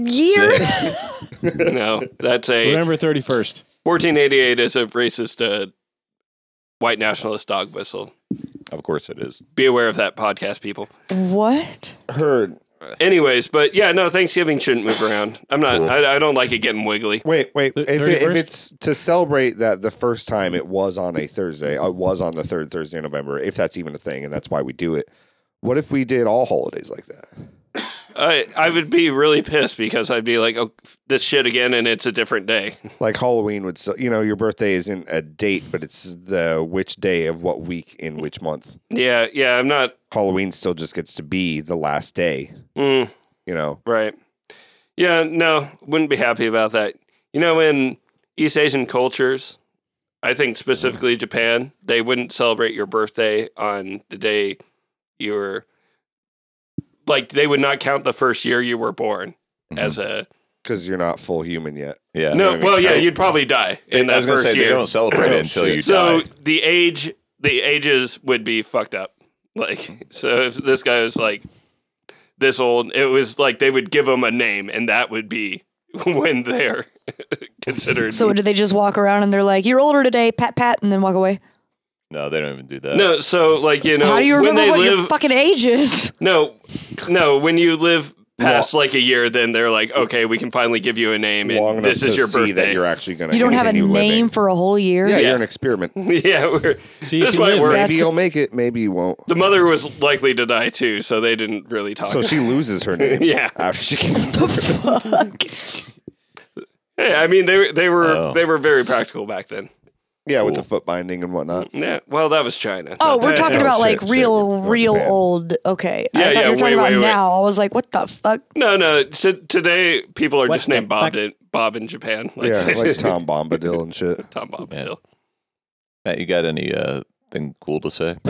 year. no, that's a November thirty-first. fourteen eighty-eight is a racist uh, white nationalist dog whistle. Of course it is. Be aware of that, podcast people. What? Heard. Anyways, but yeah, no, Thanksgiving shouldn't move around. I'm not. Cool. I, I don't like it getting wiggly. Wait, wait. The If, it, if thirty-first? it's to celebrate that the first time it was on a Thursday, uh, it was on the third Thursday of November, if that's even a thing, and that's why we do it. What if we did all holidays like that? I I would be really pissed because I'd be like, oh, this shit again, and it's a different day. Like Halloween would, so, you know, your birthday isn't a date, but it's the which day of what week in which month. Yeah, yeah, I'm not. Halloween still just gets to be the last day, Mm, you know. right. Yeah, no, wouldn't be happy about that. You know, in East Asian cultures, I think specifically Japan, they wouldn't celebrate your birthday on the day you were. Like, they would not count the first year you were born Mhm. as a. Because you're not full human yet. Yeah. No, I mean, well, yeah, I- you'd probably die in I that was gonna first say year. they don't celebrate Oh, it until shit. you So die. the age, the ages would be fucked up. Like, so if this guy was like this old, it was like they would give him a name, and that would be when they're considered. So do they just walk around and they're like, "You're older today, pat pat," and then walk away? No, they don't even do that. no, so like you know, How do you when remember they what live, your fucking age is? no, no, when you live past like a year, then they're like, okay, we can finally give you a name, Long and enough this is to your see birthday. that you're actually going to You don't have a name living. for a whole year. Yeah, Yeah. you're an experiment. yeah, we're, See if this you might live. work. Maybe That's- you'll make it. Maybe you won't. The mother was likely to die too, so they didn't really talk. So she loses her name. Yeah. After she can. Fuck. Hey, I mean, they were they were Oh. they were very practical back then. Yeah, with the foot binding and whatnot. Yeah, well, that was China. Oh, Not we're bad. talking Oh, about shit, like shit. real, We're real Japan. old. Okay, Yeah, I thought yeah, you were talking wait, about wait, wait. now. I was like, what the fuck? No, no. T- today, people are What just the named Bob. fuck? In, Bob in Japan. Like, Yeah, like Tom Bombadil and shit. Tom Bob. Yeah. Bill. Matt, you got any uh thing cool to say?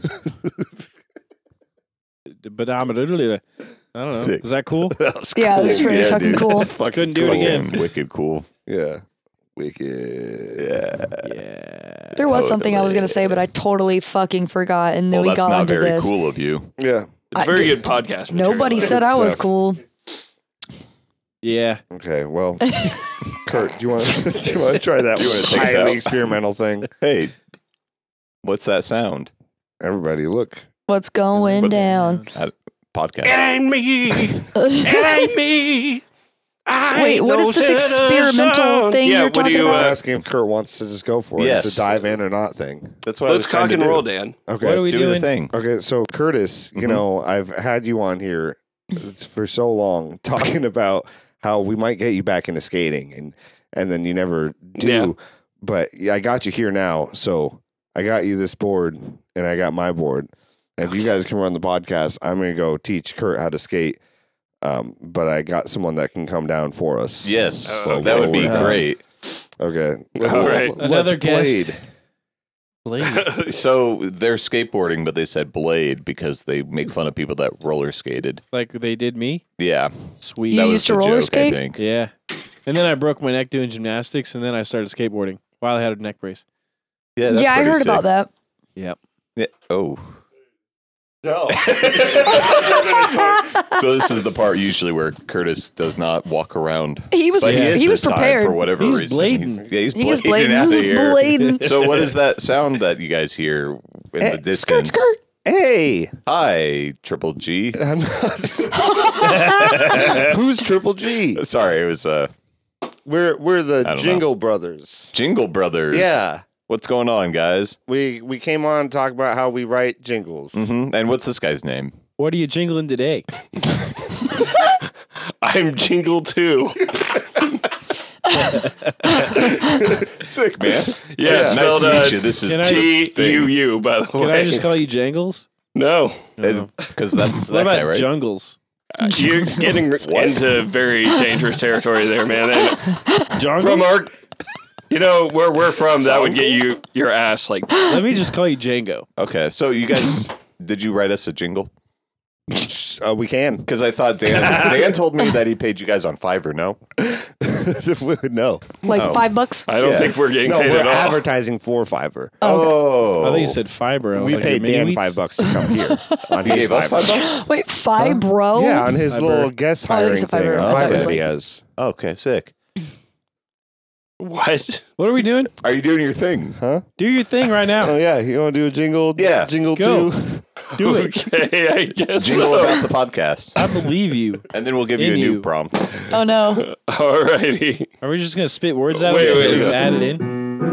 But I'm a little. I don't know. Sick. Is that cool? That was Yeah, cool. that's pretty Yeah, fucking dude. cool. Couldn't do it again. Fucking Wicked cool. Yeah. Wicked. Yeah. Yeah. There was something I was Totally. gonna say, but I totally fucking forgot, and then Well, we that's got not onto very this. cool of you. Yeah. It's I very did- good podcast. material. Nobody Like, said I was stuff. cool. Yeah. Okay. Well, Kurt, do you want to do you want to try that Do you wanna take us highly out? experimental thing? Hey, what's that sound? Everybody, look. What's going What's- down? Uh, podcast. It ain't me. It ain't me. I Wait, ain't what no is this experimental citizen. thing yeah, you're what do talking you, I'm about? Uh, asking if Kurt wants to just go for it. Yes. It's a dive in or not thing. That's what I was let's trying cock to and do. roll, Dan. Okay. What are we do doing? the thing. Okay, so Curtis, you Mhm. know, I've had you on here for so long talking about how we might get you back into skating, and and then you never do. Yeah. But I got you here now, so I got you this board, and I got my board. And if you guys can run the podcast, I'm gonna go teach Kurt how to skate. Um, but I got someone that can come down for us. Yes, Oh, that would be okay. great. Okay. All right. Let's Another guest. blade. Blade. So they're skateboarding, but they said blade because they make fun of people that roller skated. Like they did me. Yeah, Sweet. You that was used to the roller joke, skate? I think. Yeah. And then I broke my neck doing gymnastics, and then I started skateboarding while I had a neck brace. Yeah, that's Yeah, I pretty heard sick. about that. Yep. Yeah. Oh, No. so this is the part usually where Curtis does not walk around. He was But he, is he was this time prepared. for whatever He's reason. blading. He's, yeah, he's He is blading blading. out of He's here. blading. So what is that sound that you guys hear in Eh, the distance? Skirt, skirt. Hey. Hi, Triple G. I'm not. Who's Triple G? Sorry, it was uh, We're we're I the don't know. Jingle Brothers. Jingle Brothers. Yeah. What's going on, guys? We we came on to talk about how we write jingles. hmm And what's this guy's name? What are you jingling today? I'm Jingle too. Sick, man. Yeah, nice spelled to uh, meet you. This is Can I- T U U, by the way. Can I just call you Jangles? No. No. because that's What that guy, about right? Jungles? you're getting into very dangerous territory there, man. And Jungles? from our, you know, where we're from, that would get you your ass like. Let me just call you Django. Okay, so you guys, did you write us a jingle? Uh, we can. Because I thought Dan Dan told me that he paid you guys on Fiverr, no? No. Like Oh. five bucks? I don't Yeah. think we're getting No, paid we're at all. advertising for Fiverr. Oh. I thought you said fiber. I was We like, paid your mini Dan wheats? five bucks to come here. On He his gave us five Fiverr. bucks? Wait, five, bro? Yeah, on his Fiverr. little guest Oh, I think hiring it's a thing. Fiverr. on I thought it was Fiverr like- he has. Okay, sick. What? What are we doing? Are you doing your thing? Huh? Do your thing right now. Oh, yeah. You want to do a jingle? Yeah. Jingle Go. two? Do it. Okay, I guess. Jingle so. about the podcast. I believe you. And then we'll give you In a new you. prompt. Oh, no. Alrighty. Are we just gonna spit words out Wait, of it? wait, and wait. add it in.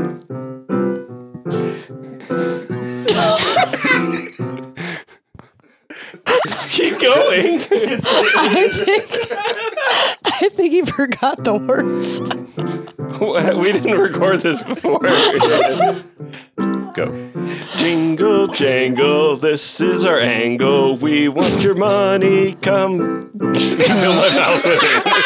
Keep going. I think, I think he forgot the words. We didn't record this before. Go. Jingle jangle, this is our angle. We want your money. Come fill my mouth with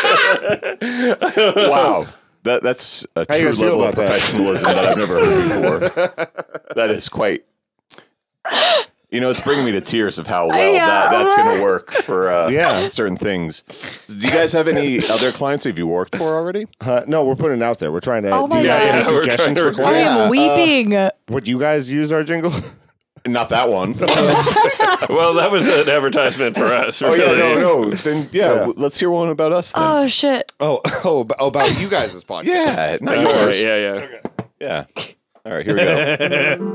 it. Wow. That, that's a How you true guys feel level of about that? professionalism that I've never heard before. That is quite... You know, it's bringing me to tears of how well Yeah, that, that's going right. to work for uh, Yeah. certain things. Do you guys have any other clients that you worked for already? Uh, no, we're putting it out there. We're trying to Oh my do God. any Yeah, yeah, we're suggestions trying for to I clients. am weeping. Would you guys use our jingle? Not that one. Well, that was an advertisement for us. Oh, yeah, really. no, no. Then, yeah, Yeah. w- let's hear one about us then. Oh, shit. Oh, oh, ab- about you guys' podcast. yeah, not All yours. right, yeah, yeah. Yeah. All right, here we go.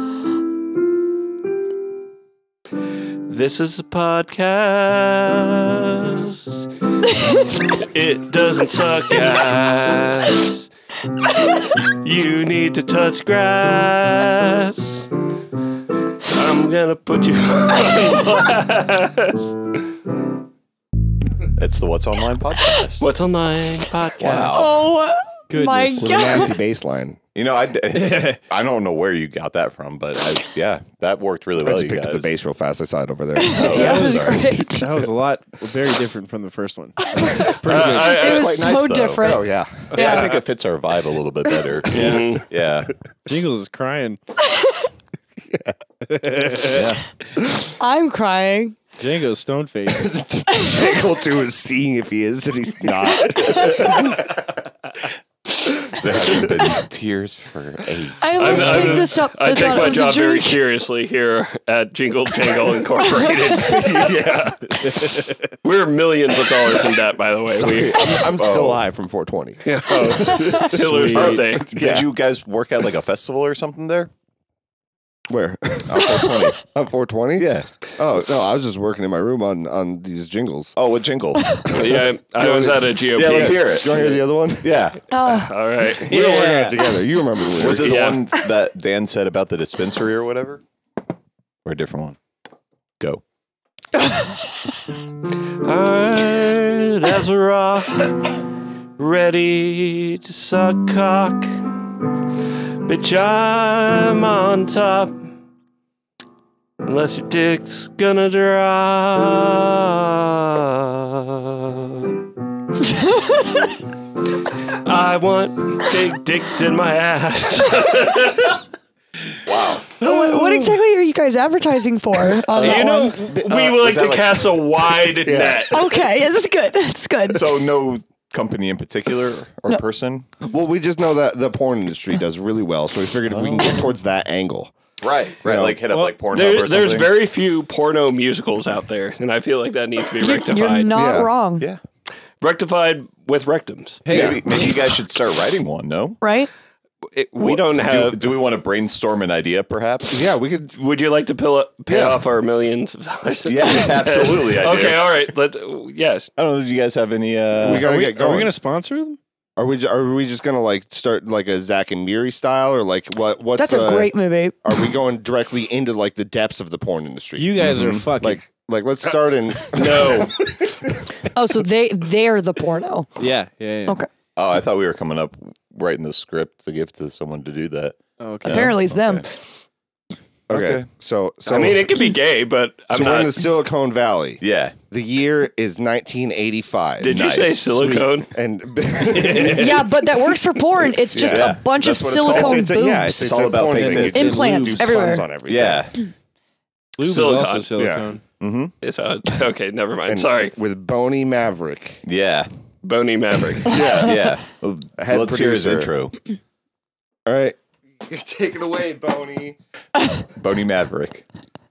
This is a podcast. It doesn't suck ass. You need to touch grass. I'm gonna put you on blast. It's the What's Online podcast. What's online podcast? Wow. Oh, Goodness. my With a God. nasty bass line. You know, I, I don't know where you got that from, but I, yeah, that worked really I well, just you picked up the guys. bass real fast. I saw it over there. Oh, Yeah, it I'm was sorry. great. That was a lot, very different from the first one. Pretty good. Uh, I- I- It was quite so nice, though. different. Oh, yeah. Yeah, I think it fits our vibe a little bit better. Mhm. Yeah. Jingles is crying. Yeah. I'm crying. Django's stone faced. Jingle two is seeing if he is and he's not. There hasn't been tears for age. I almost I'm- picked I'm- this up. I I take thought it my was a job very joke. seriously here at Jingle Jangle Incorporated. Yeah. We're millions of dollars in debt, by the way. Sorry, We, I'm, I'm still Oh. live from four twenty. yeah, oh, Hitler's Sweet. birthday. Did you guys work at like a festival or something there? Where? On four twenty. On four twenty? Yeah. Oh, no, I was just working in my room on, on these jingles. Oh, what jingle? Yeah, I was at a G O P. Yeah, let's hear it. Do you want to hear the other one? Yeah. Oh, All right. We were working on Yeah. it together. You remember the Was lyrics. it the Yeah. one that Dan said about the dispensary or whatever? Or a different one? Go. Hard as a rock, ready to suck cock. Bitch, I'm on top. Unless your dick's gonna drop. I want big dicks in my ass. Wow. what, what exactly are you guys advertising for on that You know, one? we Uh, like was that to like- cast a wide net. Okay, it's good. It's good. So no company in particular or person? Well, we just know that the porn industry does really well, so we figured if we can get towards that angle. Right. Right. Yeah. Like hit up Well, like Pornhub There, or there's something. very few porno musicals out there, and I feel like that needs to be You're, rectified. you're not Yeah. wrong, Yeah. Rectified with rectums. Hey, Maybe, maybe you guys should start writing one, no? right? It- we don't Do, have. do we want to brainstorm an idea, perhaps? Yeah, we could. Would you like to pill, pay Yeah. off our millions of dollars? Yeah, absolutely. I do. Okay, all right. Let yes. I don't know. Do you guys have any? Uh, We gotta are we, get are going. we gonna sponsor them? Are we? ju- Are we just gonna like start like a Zack and Miri style, or like what? What's That's a uh, great movie. Are we going directly into like the depths of the porn industry? You guys are Mhm. fucking. like, like let's start in. No. Oh, so they they're the porno. yeah, yeah, yeah. Okay. oh, I thought we were coming up writing the script to give to someone to do that. Oh, okay. Apparently it's them. Okay. Okay. Okay. So, so I mean, it could be gay, but I'm so we're not. in the Silicon Valley. Yeah. The year is nineteen eighty-five. Did Nice. you say silicone? And Yeah, but that works for porn. It's just Yeah. a bunch That's of what it's called. silicone it's, it's a, boobs. yeah, it's, It's it's all a about porn fake thing. tits. It's Implants lubes, everywhere. funds on everything. Yeah. Lube is Silicone. also silicone. Mm-hmm. It's uh, okay. Never mind. And Sorry, with Boney Maverick. Yeah. Boney Maverick. Yeah. Yeah. Well, Head let's hear his producer. intro. All right. Take it away, Boney. Boney Maverick.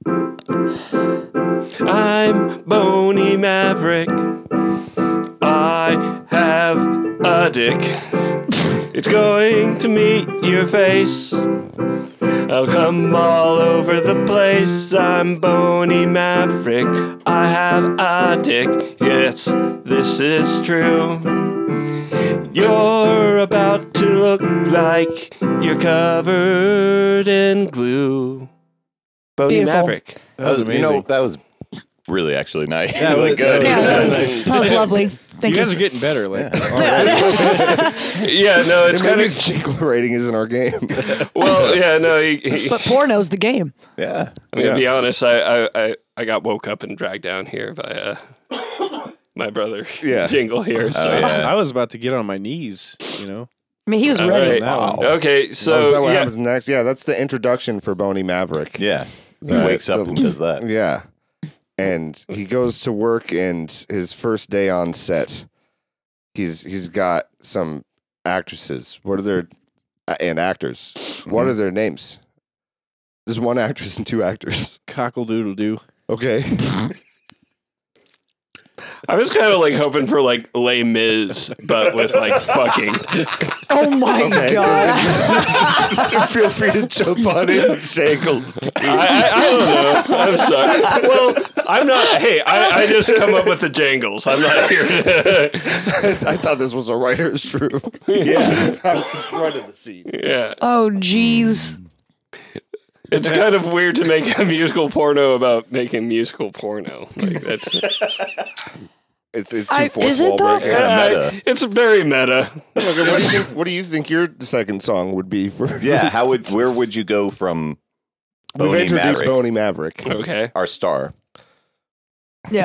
I'm Boney Maverick. I have a dick. It's going to meet your face. I'll come all over the place. I'm Boney Maverick. I have a dick. Yes, this is true. You're about to look like you're covered in glue. Boney Beautiful. Maverick. That was You amazing. know, that was really actually nice. Yeah, really that good. was- Yeah, that was, Nice. that was lovely. Thank you you. guys are getting better. Like, Yeah, no, it's kind Maybe of the jingle rating isn't our game. well, yeah, no. He, he, But porno's the game. Yeah. I'm gonna Yeah. be honest. I, I, I, I got woke up and dragged down here by uh, my brother. Yeah. Jingle here. So. Oh, yeah. I was about to get on my knees. You know. I mean, he was All ready. right. That one. Okay, So is that so what yeah, happens next? Yeah, that's the introduction for Boney Maverick. Yeah. He Uh, wakes up the- and does that. Yeah. And he goes to work, and his first day on set, he's he's got some actresses. What are their uh, and actors? What are their names? There's one actress and two actors. Cockle doodle doo. Okay. I was kind of like hoping for like Les Mis, but with like fucking. Oh my Okay. god. Feel free to jump on it, Shangles. I, I, I don't know. I'm sorry. Well, I'm not. Hey, I, I just come up with the jangles. I'm not here. To, I thought this was a writer's room. yeah, I was just running the scene. yeah. Oh, jeez. It's kind of weird to make a musical porno about making musical porno. Like that's. It's it's too I- fourth is it wall though? breaking. Yeah, meta. it's very meta. Okay, what do you think? What do you think your second song would be for? Yeah. How would where would you go from We've Boney introduced Maverick, Boney Maverick. Okay. our star? Yeah.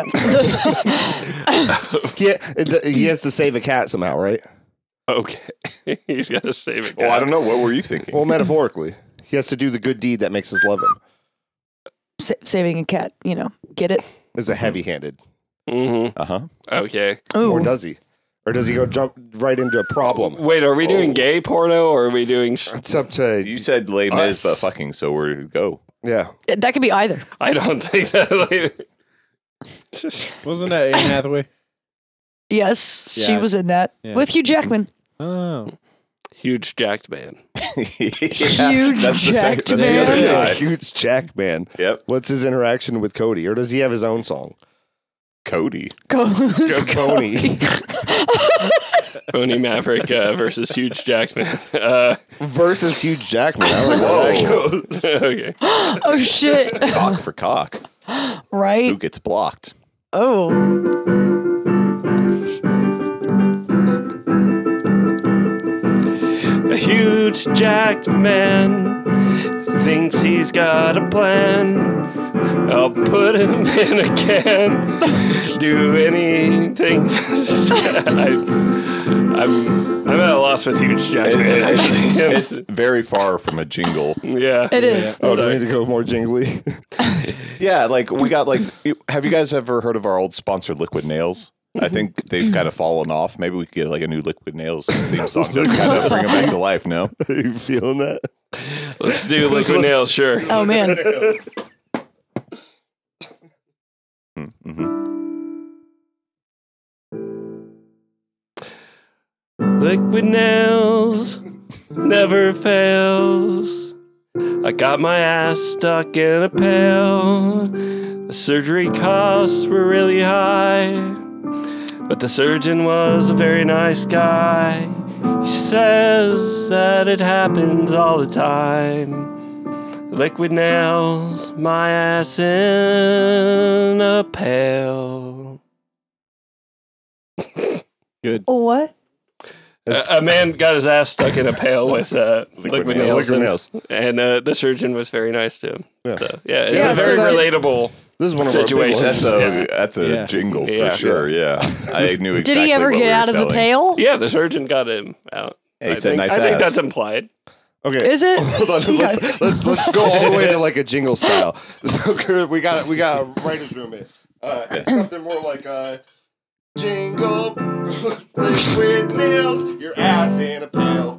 He, it- he has to save a cat somehow, right? Okay. He's got to save it. Well, I don't know. What were you thinking? Well, metaphorically, he has to do the good deed that makes us love him. Sa- saving a cat, you know. Get it? Is a heavy-handed, Mm-hmm. Uh huh. Okay. or Ooh. does he? Or does he go jump right into a problem? Wait, are we doing gay porno or are we doing? Sh- It's up to You said Les Mis, Us. but fucking. So where did it go? yeah. That could be either. I don't think that. Like, Wasn't that Anne Hathaway? Yes, she Yeah. was in that Yeah. with Hugh Jackman. Oh. huge jacked man. Huge that's the second, jacked that's the other man. Yeah, guy. huge Jack man. Yep. What's his interaction with Cody, or does he have his own song? Cody. Go, Good Boney Boney Maverick uh, versus huge jacked man. Uh, versus Huge Jackman. I like how that goes. okay. Oh shit! Cock for cock. Who Right? gets blocked? Oh, A huge jacked man thinks he's got a plan. I'll put him in a can. Do anything. I, I'm I'm at a loss with huge jacked It- man. it's, it's very far from a jingle. yeah. it is. Oh, do we need to go more jingly? Yeah, like we got like. you- Have you guys ever heard of our old sponsor, Liquid Nails? I think they've kind of fallen off. Maybe we could get like a new Liquid Nails theme song to kind of bring them back to life. No, Are you feeling that? Let's do liquid nails, sure. Oh man. Liquid nails never fails. I got my ass stuck in a pail. The surgery costs were really high, but the surgeon was a very nice guy. He says that it happens all the time. Liquid nails my ass in a pail. Good. What? A, a man got his ass stuck in a pail with uh, liquid, nails. nails, Liquid and, nails. and uh, the surgeon was very nice to him. Yeah. So, yeah, it's Yeah, a so very that- relatable This is one of our big situation. ones. That's a Yeah. that's a Yeah. jingle Yeah. for sure. Yeah, I knew exactly. Did he ever what get we were out of the selling. pail? Yeah, the surgeon got him out. Yeah, he I said think, nice I think ass. that's implied. Okay. Is it? Hold on, let's, let's let's go all the way to like a jingle style. So Kurt, we got we got a writer's room here. Uh, it's something more like uh, jingle, liquid nails, your ass in a pail.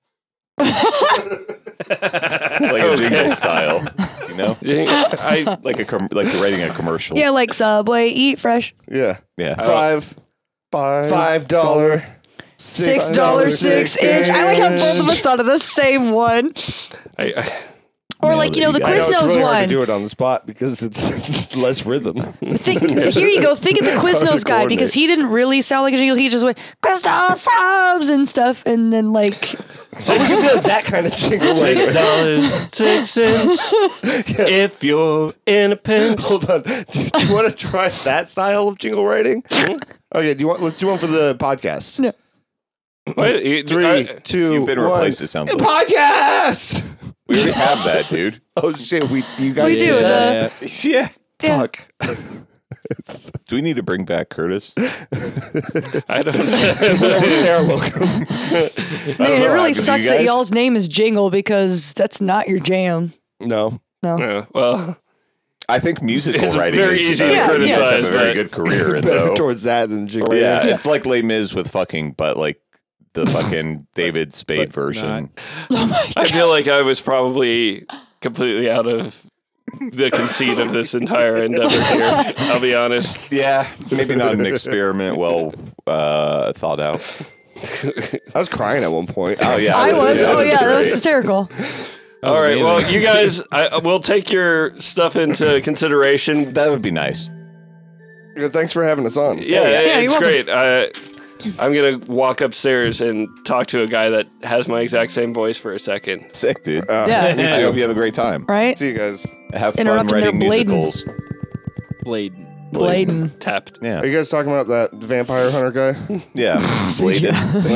like a jingle style, you know, I like a com- like writing a commercial. Yeah, like Subway, eat fresh. Yeah, yeah. five, five, five dollar, Six dollars six inch. I like how both of us thought of the same one. I, I, Or like, you know, the I know it's Quiznos really hard one. to do it on the spot because it's less rhythm. Think, here you go. Think of the Quiznos guy because he didn't really sound like a jingle. He just went Quiznos subs and stuff, and then like. So we can do that kind of jingle. Six dollars six cents. If you're in a pinch. Hold on. Do, do you want to try that style of jingle writing? Okay. Do you want? Let's do one for the podcast. No. What? You- Three, I- two, You've been one. replaced. It sounds like Podcast. we already have that, dude. Oh shit! We you guys We do did that? Yeah. Yeah. Yeah. Fuck. Do we need to bring back Curtis? I don't know. Sarah, welcome. Man, it know, really do sucks you that guys? y'all's name is Jingle because that's not your jam. No. No. Yeah, well, I think musical It's writing very is easy uh, to you guys criticize, have a very but- good career in Better though. towards that than jingle Yeah, writing. it's like Les Mis with fucking, but like the fucking David Spade but version. I feel like I was probably completely out of the conceit of this entire endeavor here. I'll be honest. Yeah, maybe not an experiment well uh, thought out. I was crying at one point. Oh yeah, I was. yeah, Oh, yeah, that was great. hysterical. All right. amazing. Well, you guys, I, we'll take your stuff into consideration. That would be nice. Yeah, thanks for having us on. Yeah, Yeah, it's you're great. Uh, I'm gonna walk upstairs and talk to a guy that has my exact same voice for a second. Sick, dude. Uh, Yeah. Me I too. hope you have a great time. Right? See you guys. Have fun Interrupting their writing blading. musicals. Blade. Bladen. Tapped. Yeah, Are you guys talking about that vampire hunter guy? yeah. Bladed.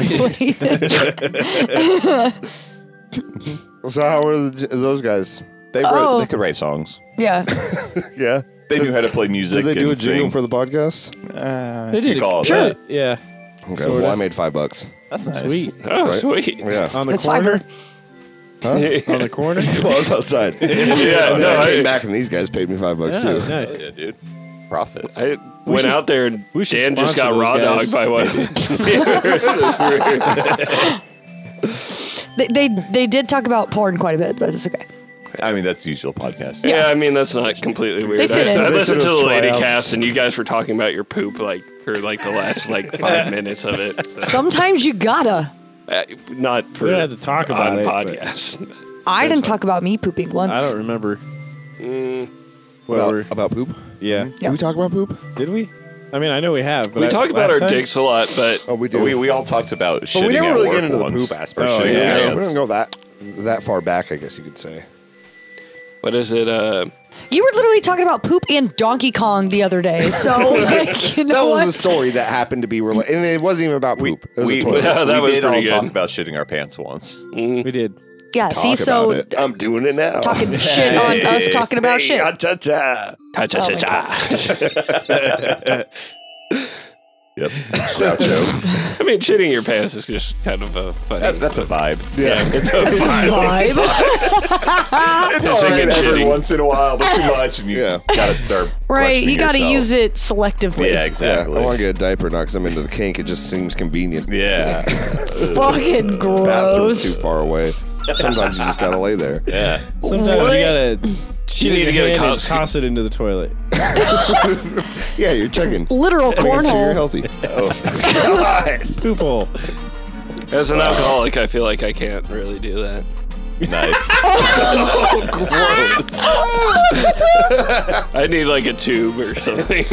So how were the, those guys? They wrote, Oh. they could write songs. Yeah. Yeah. They knew how to play music. Did they do a and jingle sing. for the podcast? Uh, They if you did. call it Sure. that. Yeah. Okay. Sorta. Well, I made five bucks. That's nice. Sweet. Oh, Right. sweet. Yeah. On the It's corner. Fiverr. On the corner. well, I was outside. Yeah, And then no, I came I, back and these guys paid me five bucks Yeah, too. nice. Yeah, dude. Profit. I went should- out there and we should Dan just sponsor got those raw guys. dogged by one. They, they they did talk about porn quite a bit, but it's okay. I mean, that's the usual podcast. Yeah, I mean that's not completely weird. They I, fit in. I They listened said to it was the lady tryouts. cast, and you guys were talking about your poop like for like the last like five minutes of it. So, Sometimes you gotta. uh, not for We don't have to talk about on it, but- podcast. I didn't talk about me pooping once. I don't remember. Mm, Whatever. About, about poop? Yeah. Did we talk about poop? Did we? I mean, I know we have. But we I, talk about last our time? dicks a lot, but Oh, we do. We, we all talked about shitting but we never at really work get into the once. poop aspect. Oh, So, yeah. you know, we don't go that that far back, I guess you could say. what is it? Uh, You were literally talking about poop and Donkey Kong the other day. So, like, you know That was what? a story that happened to be related, and it wasn't even about We, poop. It was we, a toilet. Yeah, that we was did all pretty talk good. about shitting our pants once. We did. Yeah, see, Talk so about it. I'm doing it now. talking shit on us talking about Hey, shit. cha-cha-cha. cha cha cha cha. Yep. Groucho. I mean, shitting your pants is just kind of a funny. That, that's a vibe. Yeah. it's It's a vibe. It's all right every shitting. once in a while, but too much, and you Yeah. gotta start. Right, questioning you got to yourself. use it selectively. Yeah, Yeah, exactly. I want to get a diaper now because I'm into the kink. It just seems convenient. Yeah. Fucking Bathroom's gross. too far away. Sometimes you just gotta lay there. Yeah. Sometimes What? you gotta. You need to get a and cop- toss it into the toilet. Yeah, you're checking. Literal Making sure you're cornhole. healthy. Oh, God. Poop hole. As an alcoholic, I feel like I can't really do that. Nice. I need like a tube or something.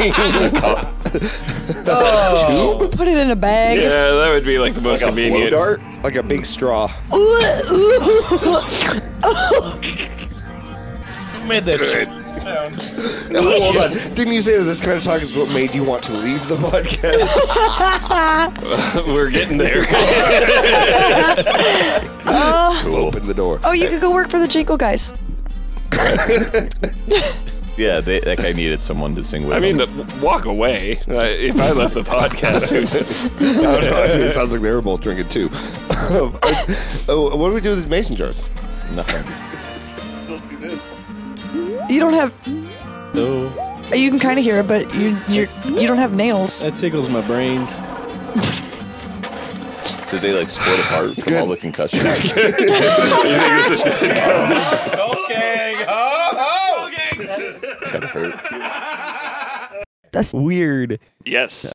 Put it in a bag. Yeah, that would be like the most Like a blow convenient. dart? Like a big straw. Who made that? sound. Hold on. Didn't you say that this kind of talk is what made you want to leave the podcast? We're getting there. Uh, Open the door. oh, you could go work for the Jingle guys. Yeah, they, that guy needed someone to sing with I mean, him. uh, walk away. Uh, if I left the podcast, who knows? I don't know. I mean, it sounds like they were both drinking too. Um, oh, what do we do with these mason jars? Nothing. You don't have. No. You can kind of hear it, but you you're, you don't have nails. That tickles my brains. Did they like split apart from all the concussions? Okay. It's gotta hurt. That's weird. Yes.